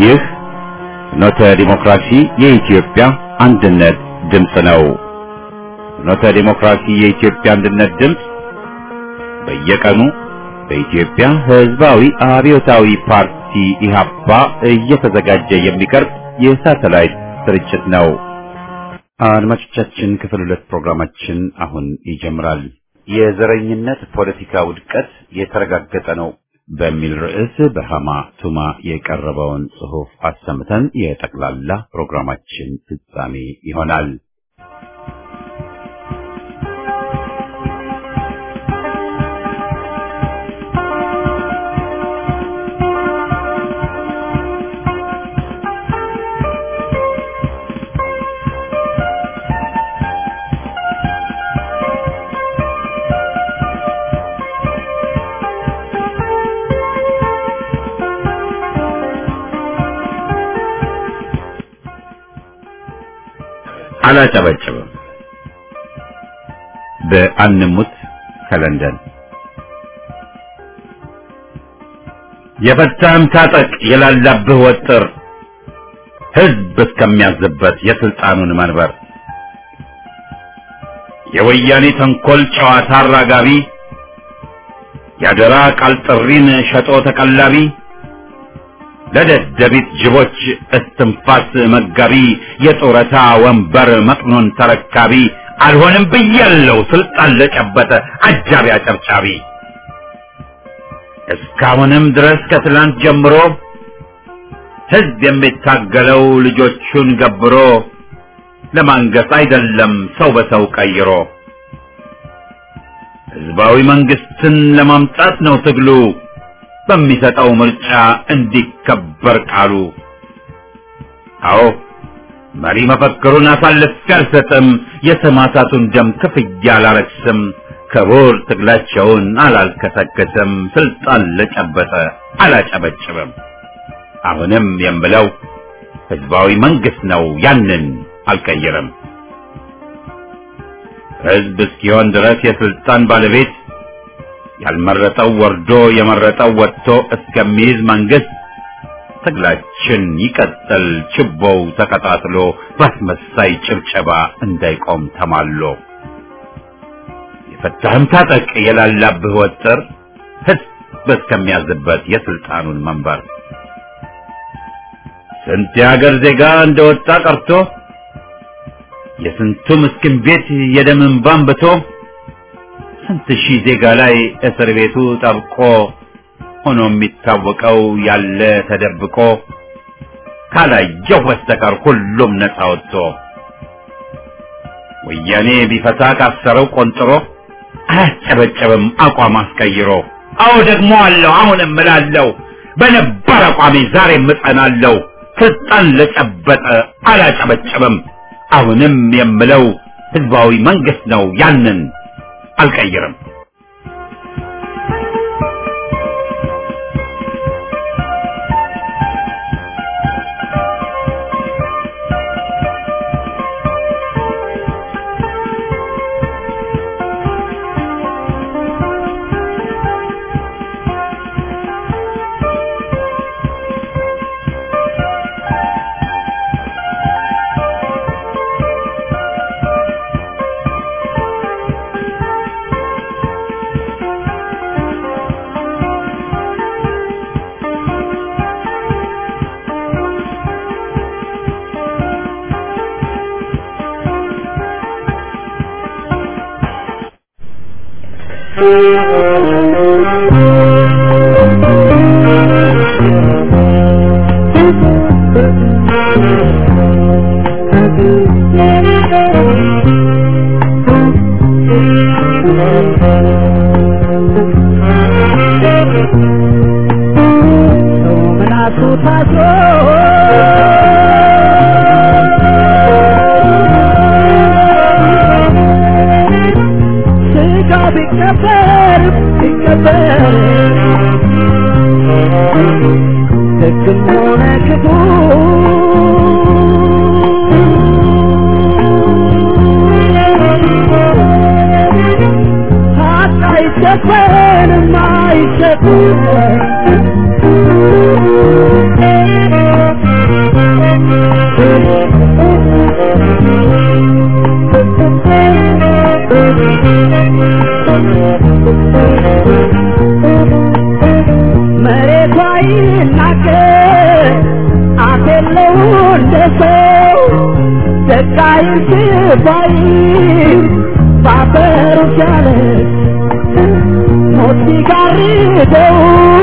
ይህ ፍኖተ ዲሞክራሲ የኢትዮጵያ አንድነት ድምፅ ነው። ፍኖተ ዲሞክራሲ የኢትዮጵያ አንድነት ድምፅ በየቀኑ በኢትዮጵያ ሕዝባዊ አብዮታዊ ፓርቲ ኢህአፓ እየተዘጋጀ የሚቀርብ የሳተላይት ስርጭት ነው። አድማጮቻችን፣ ክፍል 2 ፕሮግራማችን አሁን ይጀምራል። የዘረኝነት ፖለቲካ ውድቀት የተረጋገጠ ነው በሚል ርዕስ በሃማ ቱማ የቀረበውን ጽሑፍ አሰምተን የጠቅላላ ፕሮግራማችን ፍጻሜ ይሆናል። አላጨበጭብም። በአንሙት ከለንደን የፈታህም ታጠቅ የላላብህ ወጥር ሕዝብ እስከሚያዝበት የስልጣኑን መንበር የወያኔ ተንኮል ጨዋታ አራጋቢ ያደራ ቃል ጥሪን ሸጦ ተቀላቢ ለደደቢት ጅቦች እስትንፋስ መጋቢ የጦረታ ወንበር መቅኖን ተረካቢ አልሆንም ብያለው ስልጣን ለጨበጠ አጃቢ አጨብጫቢ እስካሁንም ድረስ ከትላንት ጀምሮ ሕዝብ የሚታገለው ልጆቹን ገብሮ ለማንገስ አይደለም ሰው በሰው ቀይሮ ሕዝባዊ መንግስትን ለማምጣት ነው ትግሉ በሚሰጠው ምርጫ እንዲከበር ቃሉ። አዎ መሪ መፈክሩን አሳልፌ አልሰጥም፣ የሰማዕታቱን ደም ክፍያ አላረክስም፣ ክቡር ትግላቸውን አላልከሰከስም፣ ስልጣን ለጨበጠ አላጨበጭብም። አሁንም የምለው ሕዝባዊ መንግስት ነው ያንን አልቀይርም። ሕዝብ እስኪሆን ድረስ የስልጣን ባለቤት ያልመረጠው ወርዶ የመረጠው ወጥቶ እስከሚይዝ መንግስት ትግላችን ይቀጥል ችቦው ተቀጣጥሎ ባስመሳይ ጭብጨባ እንዳይቆም ተማሎ የፈታህም ታጠቅ የላላብህ ወጥር ሕዝብ እስከሚያዝበት የስልጣኑን መንበር ስንት የሀገር ዜጋ እንደወጣ ቀርቶ የስንቱ ምስኪን ቤት የደም እንባ አንብቶ ስንት ሺህ ዜጋ ላይ እስር ቤቱ ጠብቆ ሆኖ የሚታወቀው ያለ ተደብቆ ካላየው በስተቀር ሁሉም ነፃ ወጥቶ ወያኔ ቢፈታ ካሰረው ቆንጥሮ አያጨበጨብም አቋም አስቀይሮ። አዎ ደግሞ አለው አሁንም እላለሁ በነበር አቋሜ ዛሬም እጸናለሁ ስልጣን ለጨበጠ አላጨበጨብም። አሁንም የምለው ሕዝባዊ መንግስት ነው ያንን አልቀይርም። I መሬቷ ይናገር አፈለው እንደሰው ደቃይ ሲባይ ባፈሩ ቻለ ሞት ሲጋርደው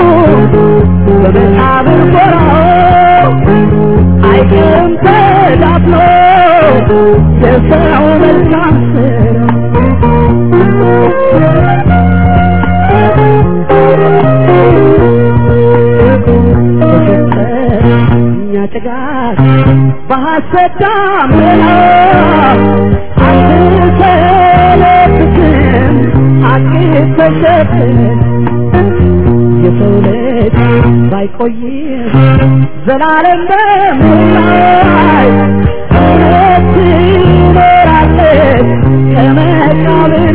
በመቃብር ጎራው አይቀርም ተዳፍኖ የሰው መልካም ጭጋግ በሐሰት ደመና አትሰለብትም አትሰለብትም የሰው ልጅ ባይቆይም ዘላለም በምድር እውነት ትኖራለች ከመቃብር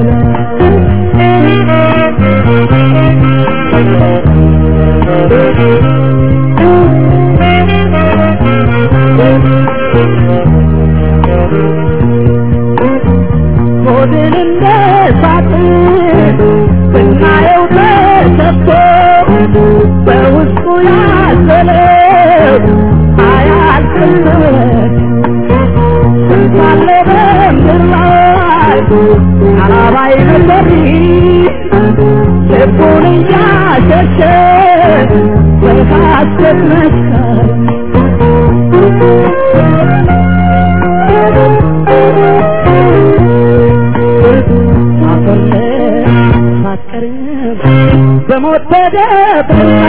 ሆድን እንደ ሳጥን ብናየው ተሰፍቶ በውስጡ ያዘለው አያልቅም ስንታለ በምድር ላይ አላባይ ነበር ልቡን እያሸሸ በሐሰት መስከር በሞት በደብና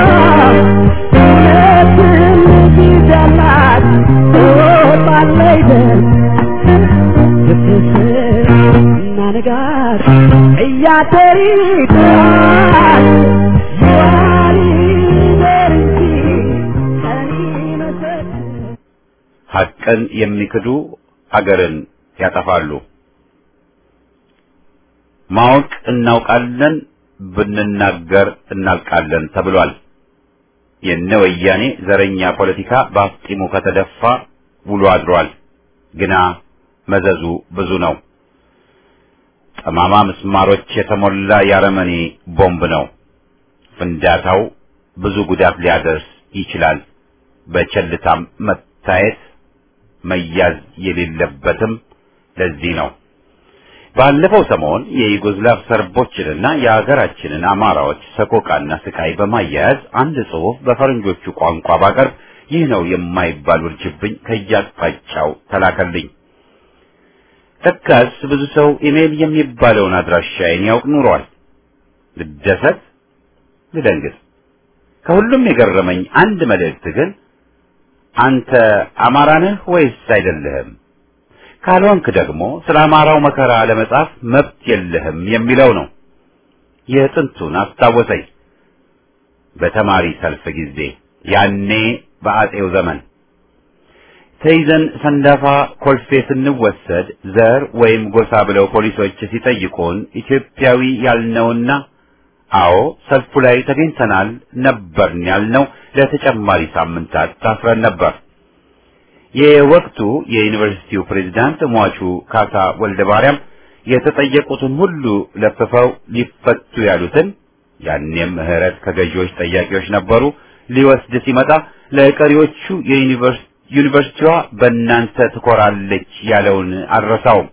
እውነትን ይዘላት ትወጣለች ፍትህ እና ንጋት እያደር ይጥራል ይዋል ይደር እንጂ ቀን ይመሰል ሐቅን የሚክዱ አገርን ያጠፋሉ። ማወቅ እናውቃለን ብንናገር እናልቃለን ተብሏል። የነ ወያኔ ዘረኛ ፖለቲካ በአፍጢሙ ከተደፋ ውሎ አድሯል። ግና መዘዙ ብዙ ነው። ጠማማ ምስማሮች የተሞላ ያረመኔ ቦምብ ነው። ፍንዳታው ብዙ ጉዳት ሊያደርስ ይችላል። በቸልታም መታየት መያዝ የሌለበትም ለዚህ ነው። ባለፈው ሰሞን የዩጎዝላቭ ሰርቦችንና የሀገራችንን አማራዎች ሰቆቃና ስቃይ በማያያዝ አንድ ጽሑፍ በፈረንጆቹ ቋንቋ ባቀርብ ይህ ነው የማይባል ውርጅብኝ ከያቅጣጫው ተላከልኝ። ለካስ ብዙ ሰው ኢሜል የሚባለውን አድራሻዬን ያውቅ ኑሯል። ልደሰት ልደንግጥ። ከሁሉም የገረመኝ አንድ መልእክት ግን አንተ አማራ ነህ ወይስ አይደለህም? ካልሆንክ ደግሞ ስለ አማራው መከራ ለመጻፍ መብት የለህም የሚለው ነው። የጥንቱን አስታወሰኝ። በተማሪ ሰልፍ ጊዜ ያኔ በአጼው ዘመን ተይዘን ሰንዳፋ ኮልፌ ስንወሰድ ዘር ወይም ጎሳ ብለው ፖሊሶች ሲጠይቁን ኢትዮጵያዊ ያልነውና አዎ ሰልፉ ላይ ተገኝተናል ነበርን ያልነው ለተጨማሪ ሳምንታት ታስረን ነበር። የወቅቱ የዩኒቨርሲቲው ፕሬዝዳንት ሟቹ ካሳ ወልደ ማርያም የተጠየቁትን ሁሉ ለፍፈው ሊፈቱ ያሉትን ያኔም ምህረት ከገዢዎች ጠያቂዎች ነበሩ ሊወስድ ሲመጣ ለቀሪዎቹ ዩኒቨርሲቲዋ በእናንተ ትኮራለች ያለውን አልረሳውም።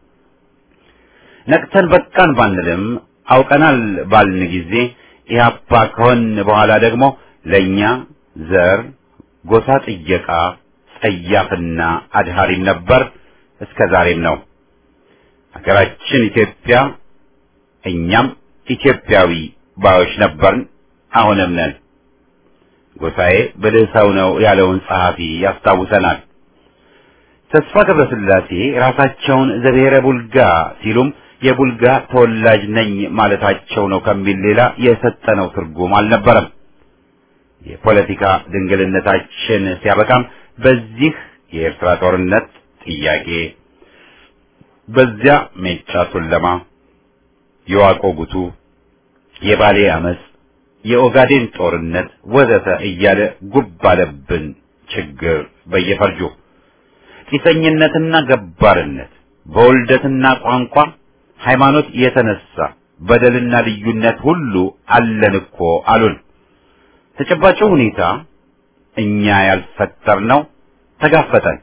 ነቅተን በቃን ባንልም አውቀናል ባልን ጊዜ ኢህአፓ ከሆን በኋላ ደግሞ ለኛ ዘር ጎሳ ጥየቃ ጸያፍና አድሃሪም ነበር፣ እስከ ዛሬም ነው። ሀገራችን ኢትዮጵያ እኛም ኢትዮጵያዊ ባዮች ነበርን፣ አሁንም ነን። ጎሳዬ ብልህ ሰው ነው ያለውን ጸሐፊ ያስታውሰናል። ተስፋ ገብረስላሴ ራሳቸውን ዘብሔረ ቡልጋ ሲሉም የቡልጋ ተወላጅ ነኝ ማለታቸው ነው ከሚል ሌላ የሰጠነው ትርጉም አልነበረም። የፖለቲካ ድንግልነታችን ሲያበቃም በዚህ የኤርትራ ጦርነት ጥያቄ፣ በዚያ ሜጫ ቱለማ፣ የዋቆ ጉቱ፣ የባሌ አመጽ፣ የኦጋዴን ጦርነት ወዘተ እያለ ጉብ አለብን ችግር በየፈርጁ። ቂሰኝነትና ገባርነት፣ በውልደትና ቋንቋ፣ ሃይማኖት የተነሳ በደልና ልዩነት ሁሉ አለን እኮ አሉን። ተጨባጭ ሁኔታ እኛ ያልፈጠርነው ተጋፈጠን።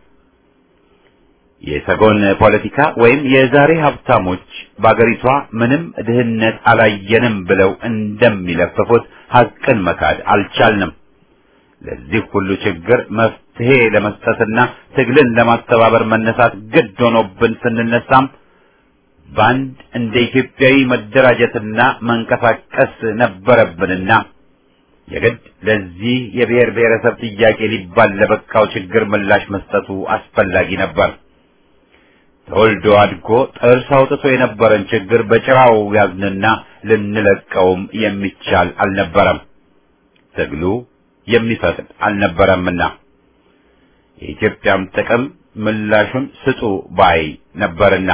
የሰጎን ፖለቲካ ወይም የዛሬ ሀብታሞች በአገሪቷ ምንም ድህነት አላየንም ብለው እንደሚለፍፉት ሐቅን መካድ አልቻልንም። ለዚህ ሁሉ ችግር መፍትሄ ለመስጠትና ትግልን ለማስተባበር መነሳት ግድ ሆኖብን ስንነሳም በአንድ እንደ ኢትዮጵያዊ መደራጀትና መንቀሳቀስ ነበረብንና የግድ ለዚህ የብሔር ብሔረሰብ ጥያቄ ሊባል ለበቃው ችግር ምላሽ መስጠቱ አስፈላጊ ነበር። ተወልዶ አድጎ ጥርስ አውጥቶ የነበረን ችግር በጭራው ያዝንና ልንለቀውም የሚቻል አልነበረም። ትግሉ የሚፈቅድ አልነበረምና የኢትዮጵያም ጥቅም ምላሹን ስጡ ባይ ነበርና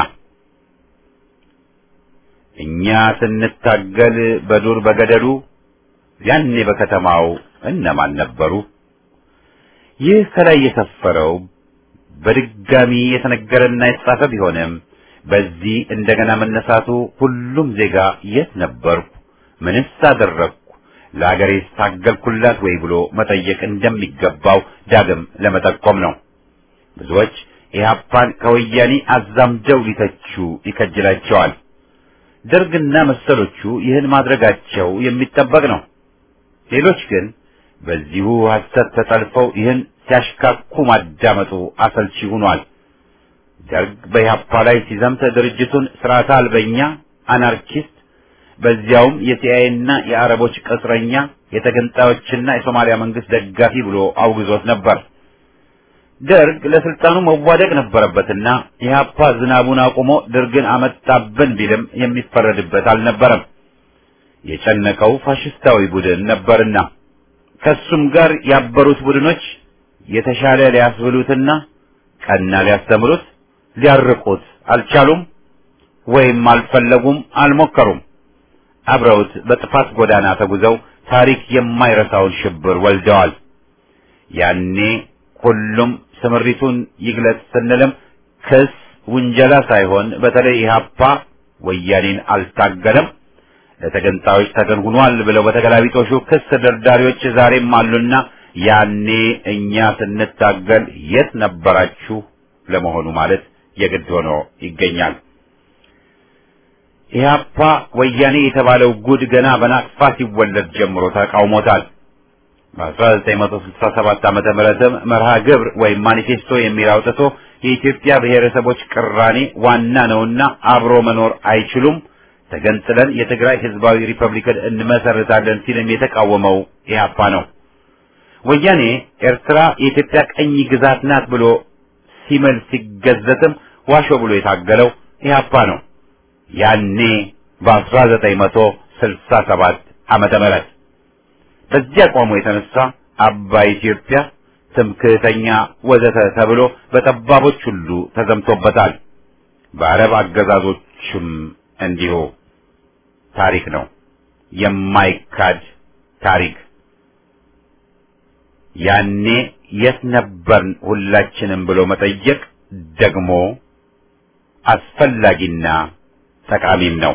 እኛ ስንታገል በዱር በገደሉ ያኔ በከተማው እነማን ነበሩ? ይህ ከላይ የሰፈረው በድጋሚ የተነገረና የተጻፈ ቢሆንም በዚህ እንደገና መነሳቱ ሁሉም ዜጋ የት ነበርኩ፣ ምንስ አደረግኩ፣ ለአገሬስ ታገልኩላት ወይ ብሎ መጠየቅ እንደሚገባው ዳግም ለመጠቆም ነው። ብዙዎች ኢህአፓን ከወያኔ አዛምደው ሊተቹ ይከጅላቸዋል። ደርግና መሰሎቹ ይህን ማድረጋቸው የሚጠበቅ ነው። ሌሎች ግን በዚሁ ሐሰት ተጠልፈው ይህን ሲያሽካኩ ማዳመጡ አሰልቺ ሆኗል። ደርግ በኢህአፓ ላይ ሲዘምት ድርጅቱን ስርዓተ አልበኛ፣ አናርኪስት፣ በዚያውም የሲአይኤና የአረቦች ቅጥረኛ፣ የተገንጣዮችና የሶማሊያ መንግስት ደጋፊ ብሎ አውግዞት ነበር። ደርግ ለስልጣኑ መዋደቅ ነበረበትና ኢህአፓ ዝናቡን አቁሞ ደርግን አመጣብን ቢልም የሚፈረድበት አልነበረም። የጨነቀው ፋሽስታዊ ቡድን ነበርና ከሱም ጋር ያበሩት ቡድኖች የተሻለ ሊያስብሉትና ቀና ሊያስተምሩት ሊያርቁት አልቻሉም፣ ወይም አልፈለጉም፣ አልሞከሩም። አብረውት በጥፋት ጎዳና ተጉዘው ታሪክ የማይረሳውን ሽብር ወልደዋል። ያኔ ሁሉም ስምሪቱን ይግለጽ ስንልም ክስ ውንጀላ ሳይሆን በተለይ ኢህአፓ ወያኔን አልታገለም፣ ለተገንጣዮች ተገንጉኗል ብለው በተገላቢጦሹ ክስ ደርዳሪዎች ዛሬም አሉና ያኔ እኛ ስንታገል የት ነበራችሁ ለመሆኑ ማለት የግድ ሆኖ ይገኛል። ኢህአፓ ወያኔ የተባለው ጉድ ገና በናቅፋ ሲወለድ ጀምሮ ተቃውሞታል። በ1967 ዓመተ ምህረትም መርሃ ግብር ወይም ማኒፌስቶ የሚል አውጥቶ የኢትዮጵያ ብሔረሰቦች ቅራኔ ዋና ነውና አብሮ መኖር አይችሉም፣ ተገንጥለን የትግራይ ህዝባዊ ሪፐብሊክን እንመሰርታለን ሲልም የተቃወመው ኢህአፓ ነው። ወያኔ ኤርትራ የኢትዮጵያ ቀኝ ግዛት ናት ብሎ ሲምል ሲገዘትም ዋሾ ብሎ የታገለው ኢህአፓ ነው። ያኔ በ1967 ዓመተ ምህረት በዚያ አቋሙ የተነሳ አባይ ኢትዮጵያ፣ ትምክህተኛ ወዘተ ተብሎ በጠባቦች ሁሉ ተዘምቶበታል። በአረብ አገዛዞችም እንዲሁ። ታሪክ ነው፣ የማይካድ ታሪክ። ያኔ የት ነበርን ሁላችንም ብሎ መጠየቅ ደግሞ አስፈላጊና ጠቃሚም ነው።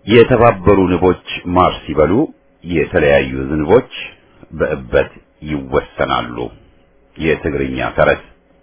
የተባበሩ ንቦች ማር ሲበሉ የተለያዩ ዝንቦች በእበት ይወሰናሉ። የትግርኛ ተረት።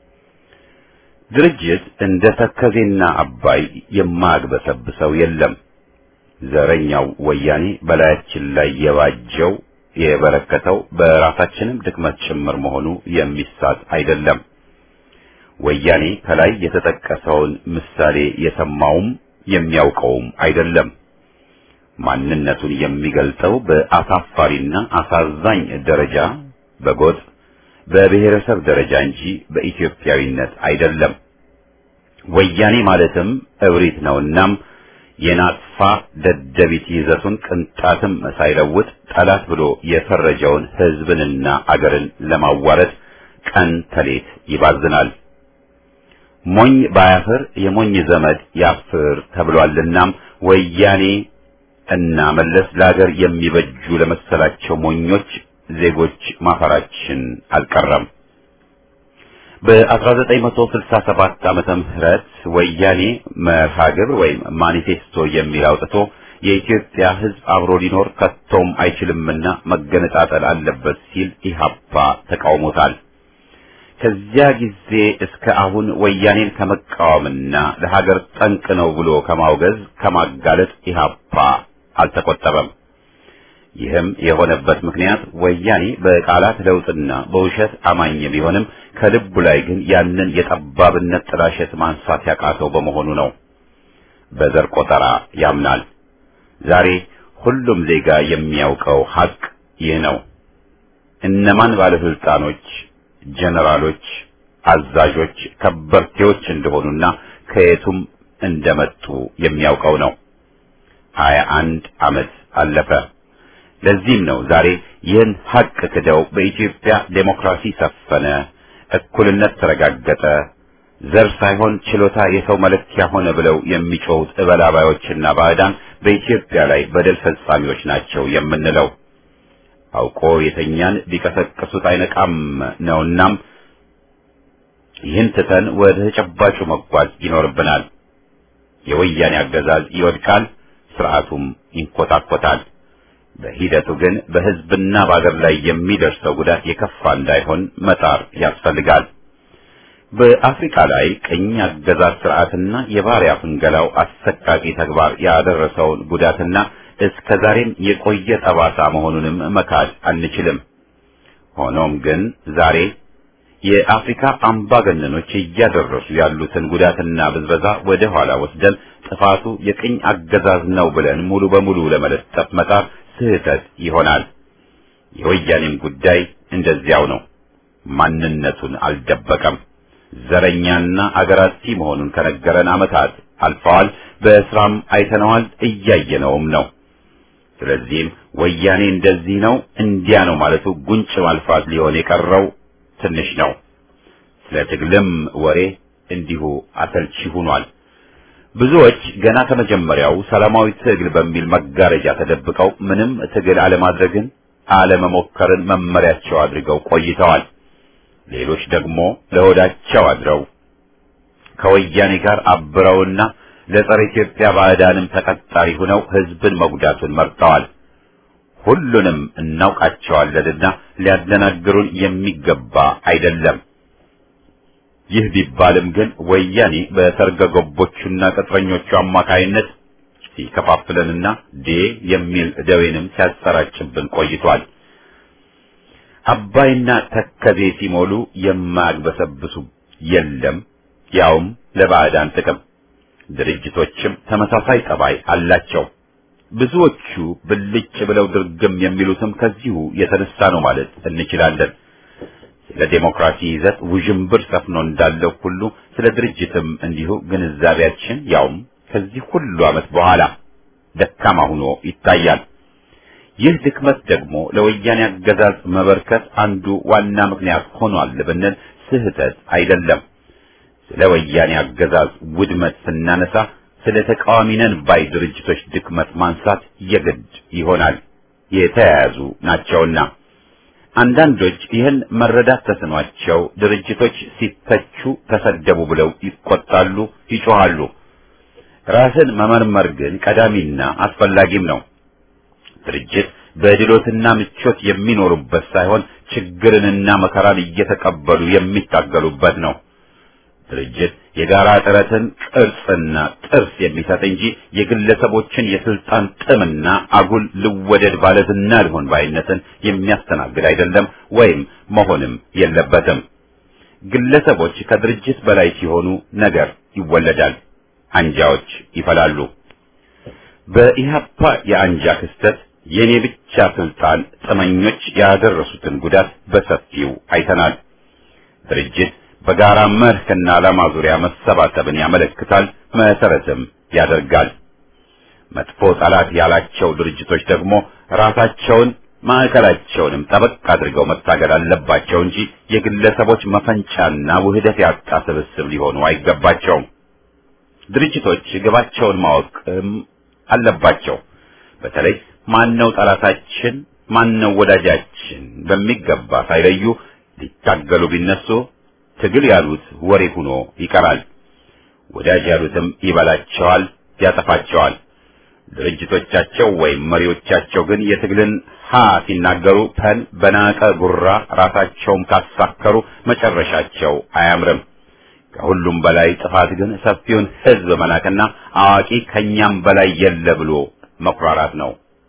ድርጅት እንደ ተከዜና አባይ የማያግበሰብሰው የለም። ዘረኛው ወያኔ በላያችን ላይ የባጀው የበረከተው በራሳችንም ድክመት ጭምር መሆኑ የሚሳት አይደለም። ወያኔ ከላይ የተጠቀሰውን ምሳሌ የሰማውም የሚያውቀውም አይደለም። ማንነቱን የሚገልጠው በአሳፋሪና አሳዛኝ ደረጃ በጎጥ በብሔረሰብ ደረጃ እንጂ በኢትዮጵያዊነት አይደለም። ወያኔ ማለትም እብሪት ነውናም የናጥፋ ደደቢት ይዘቱን ቅንጣትም ሳይለውጥ ጠላት ብሎ የፈረጀውን ሕዝብንና አገርን ለማዋረድ ቀን ተሌት ይባዝናል። ሞኝ ባያፍር የሞኝ ዘመድ ያፍር ተብሏልናም ወያኔ እና መለስ ለሀገር የሚበጁ ለመሰላቸው ሞኞች ዜጎች ማፈራችን አልቀረም። በ1967 ዓመተ ምህረት ወያኔ መርሃ ግብር ወይም ማኒፌስቶ የሚል አውጥቶ የኢትዮጵያ ሕዝብ አብሮ ሊኖር ከቶም አይችልምና መገነጣጠል አለበት ሲል ኢህአፓ ተቃውሞታል። ከዚያ ጊዜ እስከ አሁን ወያኔን ከመቃወምና ለሀገር ጠንቅ ነው ብሎ ከማውገዝ ከማጋለጥ ኢህአፓ አልተቆጠበም። ይህም የሆነበት ምክንያት ወያኔ በቃላት ለውጥና በውሸት አማኝ ቢሆንም ከልቡ ላይ ግን ያንን የጠባብነት ጥላሸት ማንሳት ያቃተው በመሆኑ ነው። በዘር ቆጠራ ያምናል። ዛሬ ሁሉም ዜጋ የሚያውቀው ሀቅ ይህ ነው። እነማን ባለስልጣኖች፣ ጀነራሎች፣ አዛዦች፣ ከበርቴዎች እንደሆኑና ከየቱም እንደመጡ የሚያውቀው ነው። 21 ዓመት አለፈ። ለዚህም ነው ዛሬ ይህን ሀቅ ክደው በኢትዮጵያ ዴሞክራሲ ሰፈነ፣ እኩልነት ተረጋገጠ፣ ዘር ሳይሆን ችሎታ የሰው መለኪያ ሆነ ብለው የሚጮሁት እበላባዮችና ባዕዳን በኢትዮጵያ ላይ በደል ፈጻሚዎች ናቸው የምንለው። አውቆ የተኛን ቢቀሰቅሱት አይነቃም ነውናም ይህን ትተን ወደ ተጨባጩ መጓዝ ይኖርብናል። የወያኔ አገዛዝ ይወድቃል፣ ስርዓቱም ይንኮታኮታል። በሂደቱ ግን በሕዝብና በአገር ላይ የሚደርሰው ጉዳት የከፋ እንዳይሆን መጣር ያስፈልጋል። በአፍሪካ ላይ ቅኝ አገዛዝ ስርዓትና የባሪያ ፍንገላው አሰቃቂ ተግባር ያደረሰውን ጉዳትና እስከ ዛሬም የቆየ ጠባሳ መሆኑንም መካድ አንችልም። ሆኖም ግን ዛሬ የአፍሪካ አምባገነኖች እያደረሱ ያሉትን ጉዳትና ብዝበዛ ወደ ኋላ ወስደን ጥፋቱ የቅኝ አገዛዝ ነው ብለን ሙሉ በሙሉ ለመለጠፍ መጣር ስህተት ይሆናል። የወያኔም ጉዳይ እንደዚያው ነው። ማንነቱን አልደበቀም። ዘረኛና አገራሲ መሆኑን ከነገረን ዓመታት አልፈዋል። በስራም አይተነዋል፣ እያየነውም ነው። ስለዚህም ወያኔ እንደዚህ ነው እንዲያ ነው ማለቱ ጉንጭ ማልፋት ሊሆን የቀረው ትንሽ ነው። ስለ ትግልም ወሬ እንዲሁ አሰልቺ ሆኗል። ብዙዎች ገና ከመጀመሪያው ሰላማዊ ትግል በሚል መጋረጃ ተደብቀው ምንም ትግል አለማድረግን አለመሞከርን መመሪያቸው አድርገው ቆይተዋል። ሌሎች ደግሞ ለሆዳቸው አድረው ከወያኔ ጋር አብረውና ለጸረ ኢትዮጵያ ባዕዳንም ተቀጣሪ ሆነው ሕዝብን መጉዳቱን መርጠዋል። ሁሉንም እናውቃቸዋለንና ሊያደናግሩን የሚገባ አይደለም። ይህ ቢባልም ግን ወያኔ በሰርገ ገቦቹና ቅጥረኞቹ አማካይነት ሲከፋፍለንና የሚል ደዌንም ሲያሰራጭብን ቆይቷል። አባይና ተከዜ ሲሞሉ የማያግበሰብሱ የለም፣ ያውም ለባዕዳን ጥቅም። ድርጅቶችም ተመሳሳይ ጠባይ አላቸው። ብዙዎቹ ብልጭ ብለው ድርግም የሚሉትም ከዚሁ የተነሳ ነው ማለት እንችላለን። ስለ ዴሞክራሲ ይዘት ውዥንብር ሰፍኖ እንዳለው ሁሉ ስለ ድርጅትም እንዲሁ ግንዛቤያችን ያውም ከዚህ ሁሉ ዓመት በኋላ ደካማ ሆኖ ይታያል። ይህ ድክመት ደግሞ ለወያኔ አገዛዝ መበርከት አንዱ ዋና ምክንያት ሆኗል ብንል ስህተት አይደለም። ስለ ወያኔ አገዛዝ ውድመት ስናነሳ ስለ ተቃዋሚ ነን ባይ ድርጅቶች ድክመት ማንሳት የግድ ይሆናል፣ የተያያዙ ናቸውና። አንዳንዶች ይህን መረዳት ተስኗቸው ድርጅቶች ሲተቹ ተሰደቡ ብለው ይቆጣሉ፣ ይጮሃሉ። ራስን መመርመር ግን ቀዳሚና አስፈላጊም ነው። ድርጅት በድሎትና ምቾት የሚኖሩበት ሳይሆን ችግርንና መከራን እየተቀበሉ የሚታገሉበት ነው። ድርጅት የጋራ ጥረትን ቅርጽና ጥርስ የሚሰጥ እንጂ የግለሰቦችን የስልጣን ጥምና አጉል ልወደድ ባለዝና ልሆን ባይነትን የሚያስተናግድ አይደለም ወይም መሆንም የለበትም። ግለሰቦች ከድርጅት በላይ ሲሆኑ ነገር ይወለዳል፣ አንጃዎች ይፈላሉ። በኢህአፓ የአንጃ ክስተት የኔ ብቻ ስልጣን ጥመኞች ያደረሱትን ጉዳት በሰፊው አይተናል። ድርጅት በጋራ መርህና ዓላማ ዙሪያ መሰባሰብን ያመለክታል፣ መሰረትም ያደርጋል። መጥፎ ጠላት ያላቸው ድርጅቶች ደግሞ ራሳቸውን ማዕከላቸውንም ጠበቅ አድርገው መታገል አለባቸው እንጂ የግለሰቦች መፈንጫና ውህደት ያጣ ስብስብ ሊሆኑ አይገባቸውም። ድርጅቶች ግባቸውን ማወቅም አለባቸው። በተለይ ማነው ጠላታችን ማነው ወዳጃችን በሚገባ ሳይለዩ ሊታገሉ ቢነሱ ትግል ያሉት ወሬ ሆኖ ይቀራል። ወዳጅ ያሉትም ይበላቸዋል፣ ያጠፋቸዋል። ድርጅቶቻቸው ወይም መሪዎቻቸው ግን የትግልን ሲናገሩ ፐን በናቀ ጉራ ራሳቸውም ካሳከሩ መጨረሻቸው አያምርም። ከሁሉም በላይ ጥፋት ግን ሰፊውን ሕዝብ መናቅና አዋቂ ከኛም በላይ የለ ብሎ መኩራራት ነው።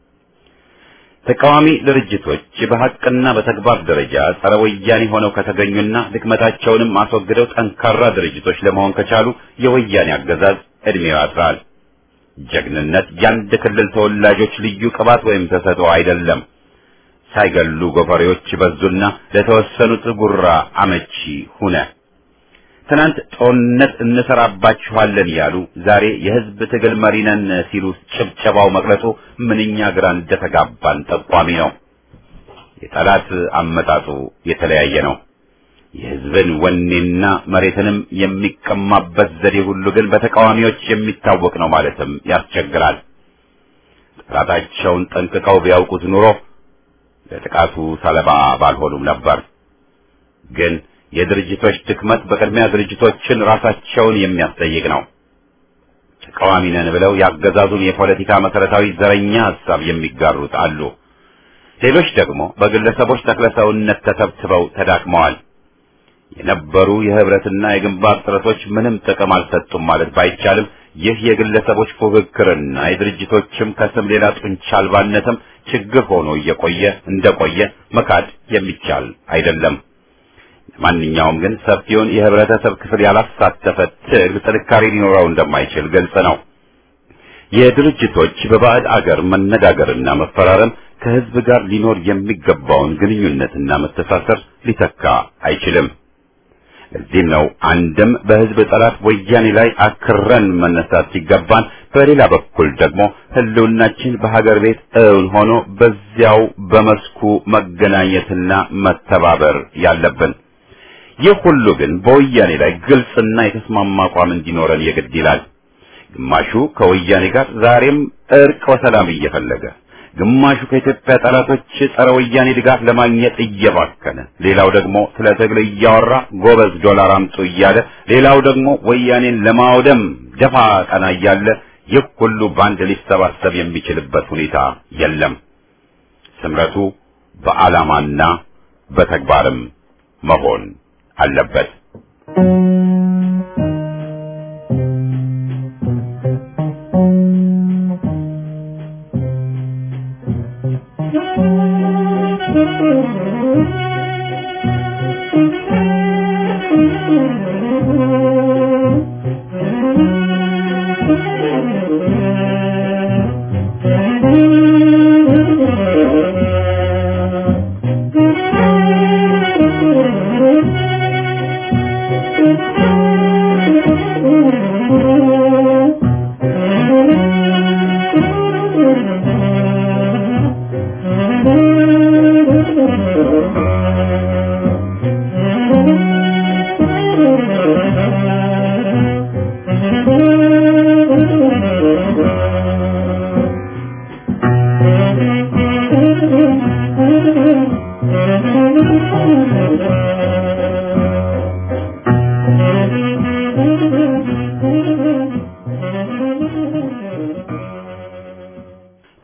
ተቃዋሚ ድርጅቶች በሐቅና በተግባር ደረጃ ጸረ ወያኔ ሆነው ከተገኙና ድክመታቸውንም አስወግደው ጠንካራ ድርጅቶች ለመሆን ከቻሉ የወያኔ አገዛዝ ዕድሜው ያጥራል። ጀግንነት የአንድ ክልል ተወላጆች ልዩ ቅባት ወይም ተሰጥኦ አይደለም። ሳይገሉ ጎፈሬዎች በዙና ለተወሰኑት ጉራ አመቺ ሁነ። ትናንት ጦርነት እንሰራባችኋለን ያሉ ዛሬ የህዝብ ትግል መሪ ነን ሲሉ ጭብጨባው መቅለጡ ምንኛ ግራ እንደተጋባን ጠቋሚ ነው። የጠላት አመጣጡ የተለያየ ነው። የህዝብን ወኔና መሬትንም የሚቀማበት ዘዴ ሁሉ ግን በተቃዋሚዎች የሚታወቅ ነው ማለትም ያስቸግራል። ጠላታቸውን ጠንቅቀው ቢያውቁት ኑሮ ለጥቃቱ ሰለባ ባልሆኑም ነበር። ግን የድርጅቶች ድክመት በቅድሚያ ድርጅቶችን ራሳቸውን የሚያስጠይቅ ነው። ተቃዋሚ ነን ብለው ያገዛዙን የፖለቲካ መሰረታዊ ዘረኛ ሐሳብ የሚጋሩት አሉ። ሌሎች ደግሞ በግለሰቦች ተክለሰውነት ተተብትበው ተዳክመዋል። የነበሩ የህብረትና የግንባር ጥረቶች ምንም ጥቅም አልሰጡም ማለት ባይቻልም ይህ የግለሰቦች ፉክክርና የድርጅቶችም ከስም ሌላ ጡንቻ አልባነትም ችግር ሆኖ እንደቆየ መካድ የሚቻል አይደለም። ማንኛውም ግን ሰፊውን የህብረተሰብ ክፍል ያላሳተፈ ትግል ጥንካሬ ሊኖረው እንደማይችል ግልጽ ነው። የድርጅቶች በባዕድ አገር መነጋገርና መፈራረም ከህዝብ ጋር ሊኖር የሚገባውን ግንኙነትና መተሳሰር ሊተካ አይችልም። ለዚህም ነው አንድም በህዝብ ጠላት ወያኔ ላይ አክረን መነሳት ሲገባን፣ በሌላ በኩል ደግሞ ህልውናችን በሀገር ቤት እውን ሆኖ በዚያው በመስኩ መገናኘትና መተባበር ያለብን። ይህ ሁሉ ግን በወያኔ ላይ ግልጽና የተስማማ አቋም እንዲኖረን የግድ ይላል። ግማሹ ከወያኔ ጋር ዛሬም እርቅ ወሰላም እየፈለገ፣ ግማሹ ከኢትዮጵያ ጠላቶች ጸረ ወያኔ ድጋፍ ለማግኘት እየባከነ፣ ሌላው ደግሞ ስለ ትግል እያወራ ጎበዝ ዶላር አምጡ እያለ፣ ሌላው ደግሞ ወያኔን ለማውደም ደፋ ቀና እያለ ይህ ሁሉ ባንድ ሊሰባሰብ የሚችልበት ሁኔታ የለም። ስምረቱ በዓላማና በተግባርም መሆን አለበት።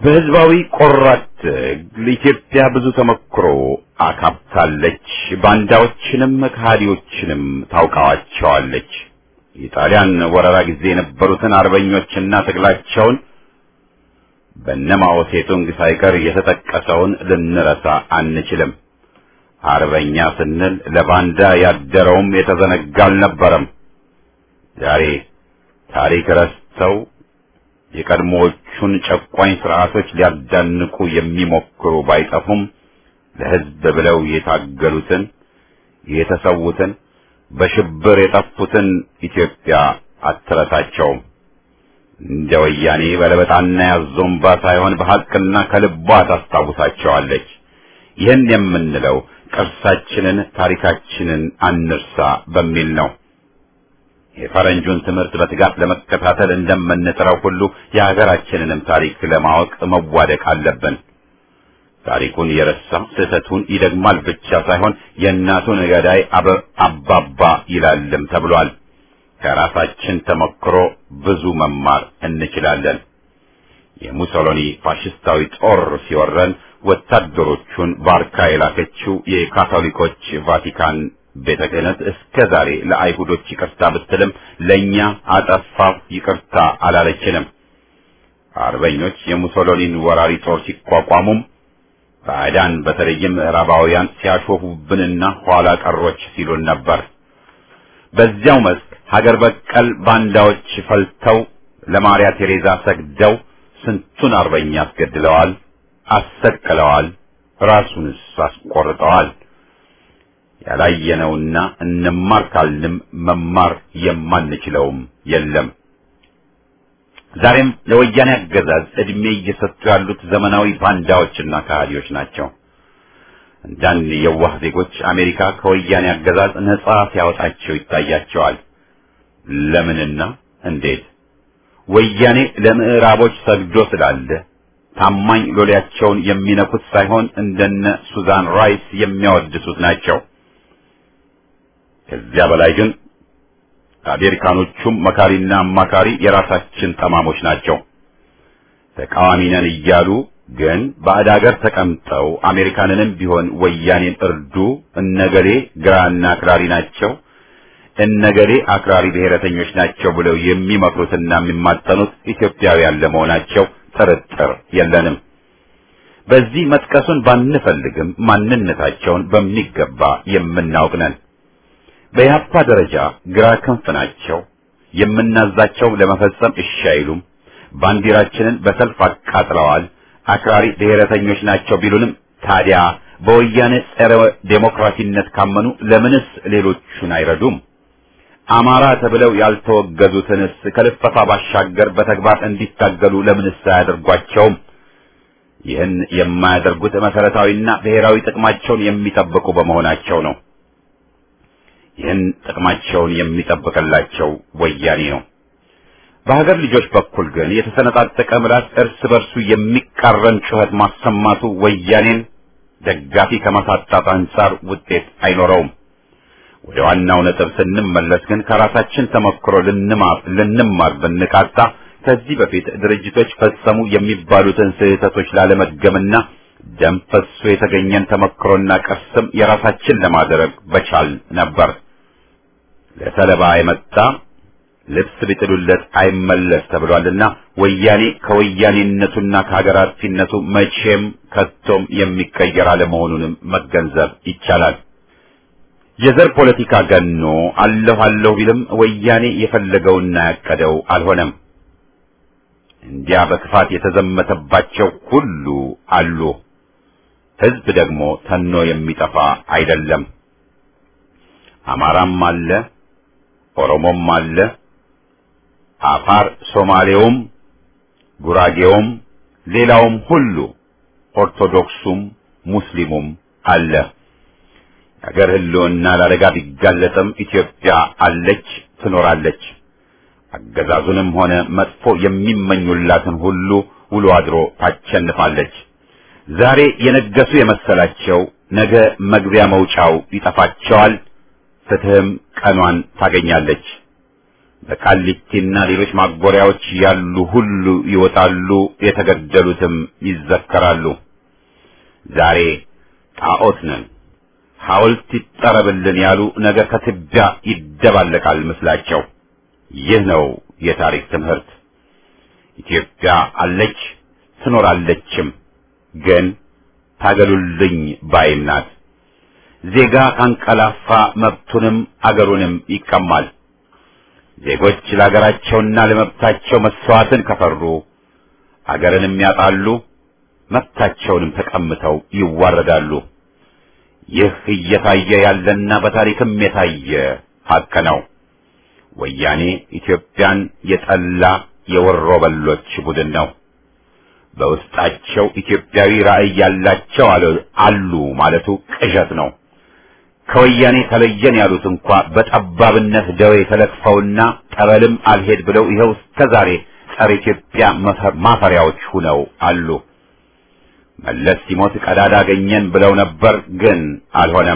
በህዝባዊ ቆራጥ ትግል ኢትዮጵያ ብዙ ተመክሮ አካብታለች። ባንዳዎችንም ከሃዲዎችንም ታውቃቸዋለች። የጣሊያን ወረራ ጊዜ የነበሩትን አርበኞችና ትግላቸውን በነማኦ ሴቱንግ ሳይቀር የተጠቀሰውን ልንረሳ አንችልም። አርበኛ ስንል ለባንዳ ያደረውም የተዘነጋ አልነበረም። ዛሬ ታሪክ ረስተው የቀድሞዎቹን ጨቋኝ ስርዓቶች ሊያዳንቁ የሚሞክሩ ባይጠፉም ለህዝብ ብለው የታገሉትን የተሰዉትን በሽብር የጠፉትን ኢትዮጵያ አትረሳቸውም። እንደ ወያኔ በለበጣና ያዞምባ ሳይሆን በሐቅና ከልቧ ታስታውሳቸዋለች። ይህን የምንለው ቅርሳችንን ታሪካችንን አንርሳ በሚል ነው። የፈረንጁን ትምህርት በትጋት ለመከታተል እንደምንጥረው ሁሉ የሀገራችንንም ታሪክ ለማወቅ መዋደቅ አለብን። ታሪኩን የረሳ ስህተቱን ይደግማል ብቻ ሳይሆን የእናቱን ገዳይ አባባ ይላልም ተብሏል። ከራሳችን ተሞክሮ ብዙ መማር እንችላለን። የሙሶሎኒ ፋሽስታዊ ጦር ሲወረን ወታደሮቹን ባርካ የላከችው የካቶሊኮች ቫቲካን ቤተ ክህነት እስከ ዛሬ ለአይሁዶች ይቅርታ ብትልም ለኛ አጠፋው ይቅርታ አላለችንም። አርበኞች የሙሶሎኒን ወራሪ ጦር ሲቋቋሙም ባዕዳን በተለይም ምዕራባውያን ሲያሾፉብንና ኋላ ቀሮች ሲሉን ነበር። በዚያው መስክ ሀገር በቀል ባንዳዎች ፈልተው ለማርያ ቴሬዛ ሰግደው ስንቱን አርበኛ አስገድለዋል፣ አሰቅለዋል፣ ራሱንስ አስቆርጠዋል። ያላየነውና እንማር ካልንም መማር የማንችለውም የለም። ዛሬም ለወያኔ አገዛዝ እድሜ እየሰጡ ያሉት ዘመናዊ ባንዳዎችና ከሃዲዎች ናቸው። አንዳንድ የዋህ ዜጎች አሜሪካ ከወያኔ አገዛዝ ነጻ ሲያወጣቸው ይታያቸዋል። ለምንና እንዴት? ወያኔ ለምዕራቦች ሰግዶ ስላለ ታማኝ ሎሌያቸውን የሚነኩት ሳይሆን እንደነ ሱዛን ራይስ የሚያወድሱት ናቸው። ከዚያ በላይ ግን አሜሪካኖቹም መካሪና አማካሪ የራሳችን ጠማሞች ናቸው። ተቃዋሚ ነን እያሉ ግን ባዕድ አገር ተቀምጠው አሜሪካንንም ቢሆን ወያኔን እርዱ፣ እነገሌ ግራና አክራሪ ናቸው፣ እነገሌ አክራሪ ብሔረተኞች ናቸው ብለው የሚመክሩትና የሚማጠኑት ኢትዮጵያውያን ለመሆናቸው ጥርጥር የለንም። በዚህ መጥቀሱን ባንፈልግም ማንነታቸውን በሚገባ የምናውቅ ነን። በኢህአፓ ደረጃ ግራ ክንፍ ናቸው። የምናዛቸው ለመፈጸም እሺ አይሉም። ባንዲራችንን በሰልፍ አቃጥለዋል። አክራሪ ብሔረተኞች ናቸው ቢሉንም ታዲያ በወያኔ ጸረ ዴሞክራሲነት ካመኑ ለምንስ ሌሎቹን አይረዱም? አማራ ተብለው ያልተወገዙትንስ ከልፈፋ ባሻገር በተግባር እንዲታገሉ ለምንስ አያደርጓቸውም? ይህን የማያደርጉት መሰረታዊና ብሔራዊ ጥቅማቸውን የሚጠብቁ በመሆናቸው ነው። ይህን ጥቅማቸውን የሚጠብቅላቸው ወያኔ ነው። በሀገር ልጆች በኩል ግን የተሰነጣጠቀ ምላስ እርስ በርሱ የሚቃረን ጩኸት ማሰማቱ ወያኔን ደጋፊ ከማሳጣት አንጻር ውጤት አይኖረውም። ወደ ዋናው ነጥብ ስንመለስ ግን ከራሳችን ተሞክሮ ልንማር ብንቃጣ ከዚህ በፊት ድርጅቶች ፈጸሙ የሚባሉትን ስህተቶች ላለመድገምና ደም ፈሶ የተገኘን ተሞክሮና ቅርስም የራሳችን ለማድረግ በቻል ነበር። ለሰለባ የመጣ ልብስ ቢጥሉለት አይመለስ ተብሏልና ወያኔ ከወያኔነቱና ከሀገር አጥፊነቱ መቼም ከቶም የሚቀየር አለመሆኑንም መገንዘብ ይቻላል። የዘር ፖለቲካ ገኖ አለሁ ቢልም ወያኔ የፈለገውና ያቀደው አልሆነም። እንዲያ በክፋት የተዘመተባቸው ሁሉ አሉ። ሕዝብ ደግሞ ተኖ የሚጠፋ አይደለም። አማራም አለ፣ ኦሮሞም አለ፣ አፋር፣ ሶማሌውም፣ ጉራጌውም፣ ሌላውም ሁሉ ኦርቶዶክሱም ሙስሊሙም አለ። ሀገር ህልውና ለአደጋ ቢጋለጥም ኢትዮጵያ አለች፣ ትኖራለች። አገዛዙንም ሆነ መጥፎ የሚመኙላትን ሁሉ ውሎ አድሮ ታቸንፋለች። ዛሬ የነገሱ የመሰላቸው ነገ መግቢያ መውጫው ይጠፋቸዋል። ፍትህም ቀኗን ታገኛለች። በቃሊቲና ሌሎች ማጎሪያዎች ያሉ ሁሉ ይወጣሉ፣ የተገደሉትም ይዘከራሉ። ዛሬ ጣዖት ነን፣ ሐውልት ይጠረብልን ያሉ ነገ ከትቢያ ይደባለቃል ምስላቸው። ይህ ነው የታሪክ ትምህርት። ኢትዮጵያ አለች ትኖራለችም፣ ግን ታገሉልኝ ባይም ናት። ዜጋ ካንቀላፋ መብቱንም አገሩንም ይቀማል። ዜጎች ለአገራቸውና ለመብታቸው መስዋዕትን ከፈሩ አገርንም ያጣሉ፣ መብታቸውንም ተቀምተው ይዋረዳሉ። ይህ እየታየ ያለና በታሪክም የታየ ሀቅ ነው። ወያኔ ኢትዮጵያን የጠላ የወሮበሎች ቡድን ነው። በውስጣቸው ኢትዮጵያዊ ራዕይ ያላቸው አሉ ማለቱ ቅዠት ነው። ከወያኔ ተለየን ያሉት እንኳ በጠባብነት ደዌ ተለክፈውና ጠበልም አልሄድ ብለው ይኸው እስከዛሬ ጸረ ኢትዮጵያ ማፈሪያዎች ሁነው አሉ። መለስ ሲሞት ቀዳዳ አገኘን ብለው ነበር፣ ግን አልሆነም።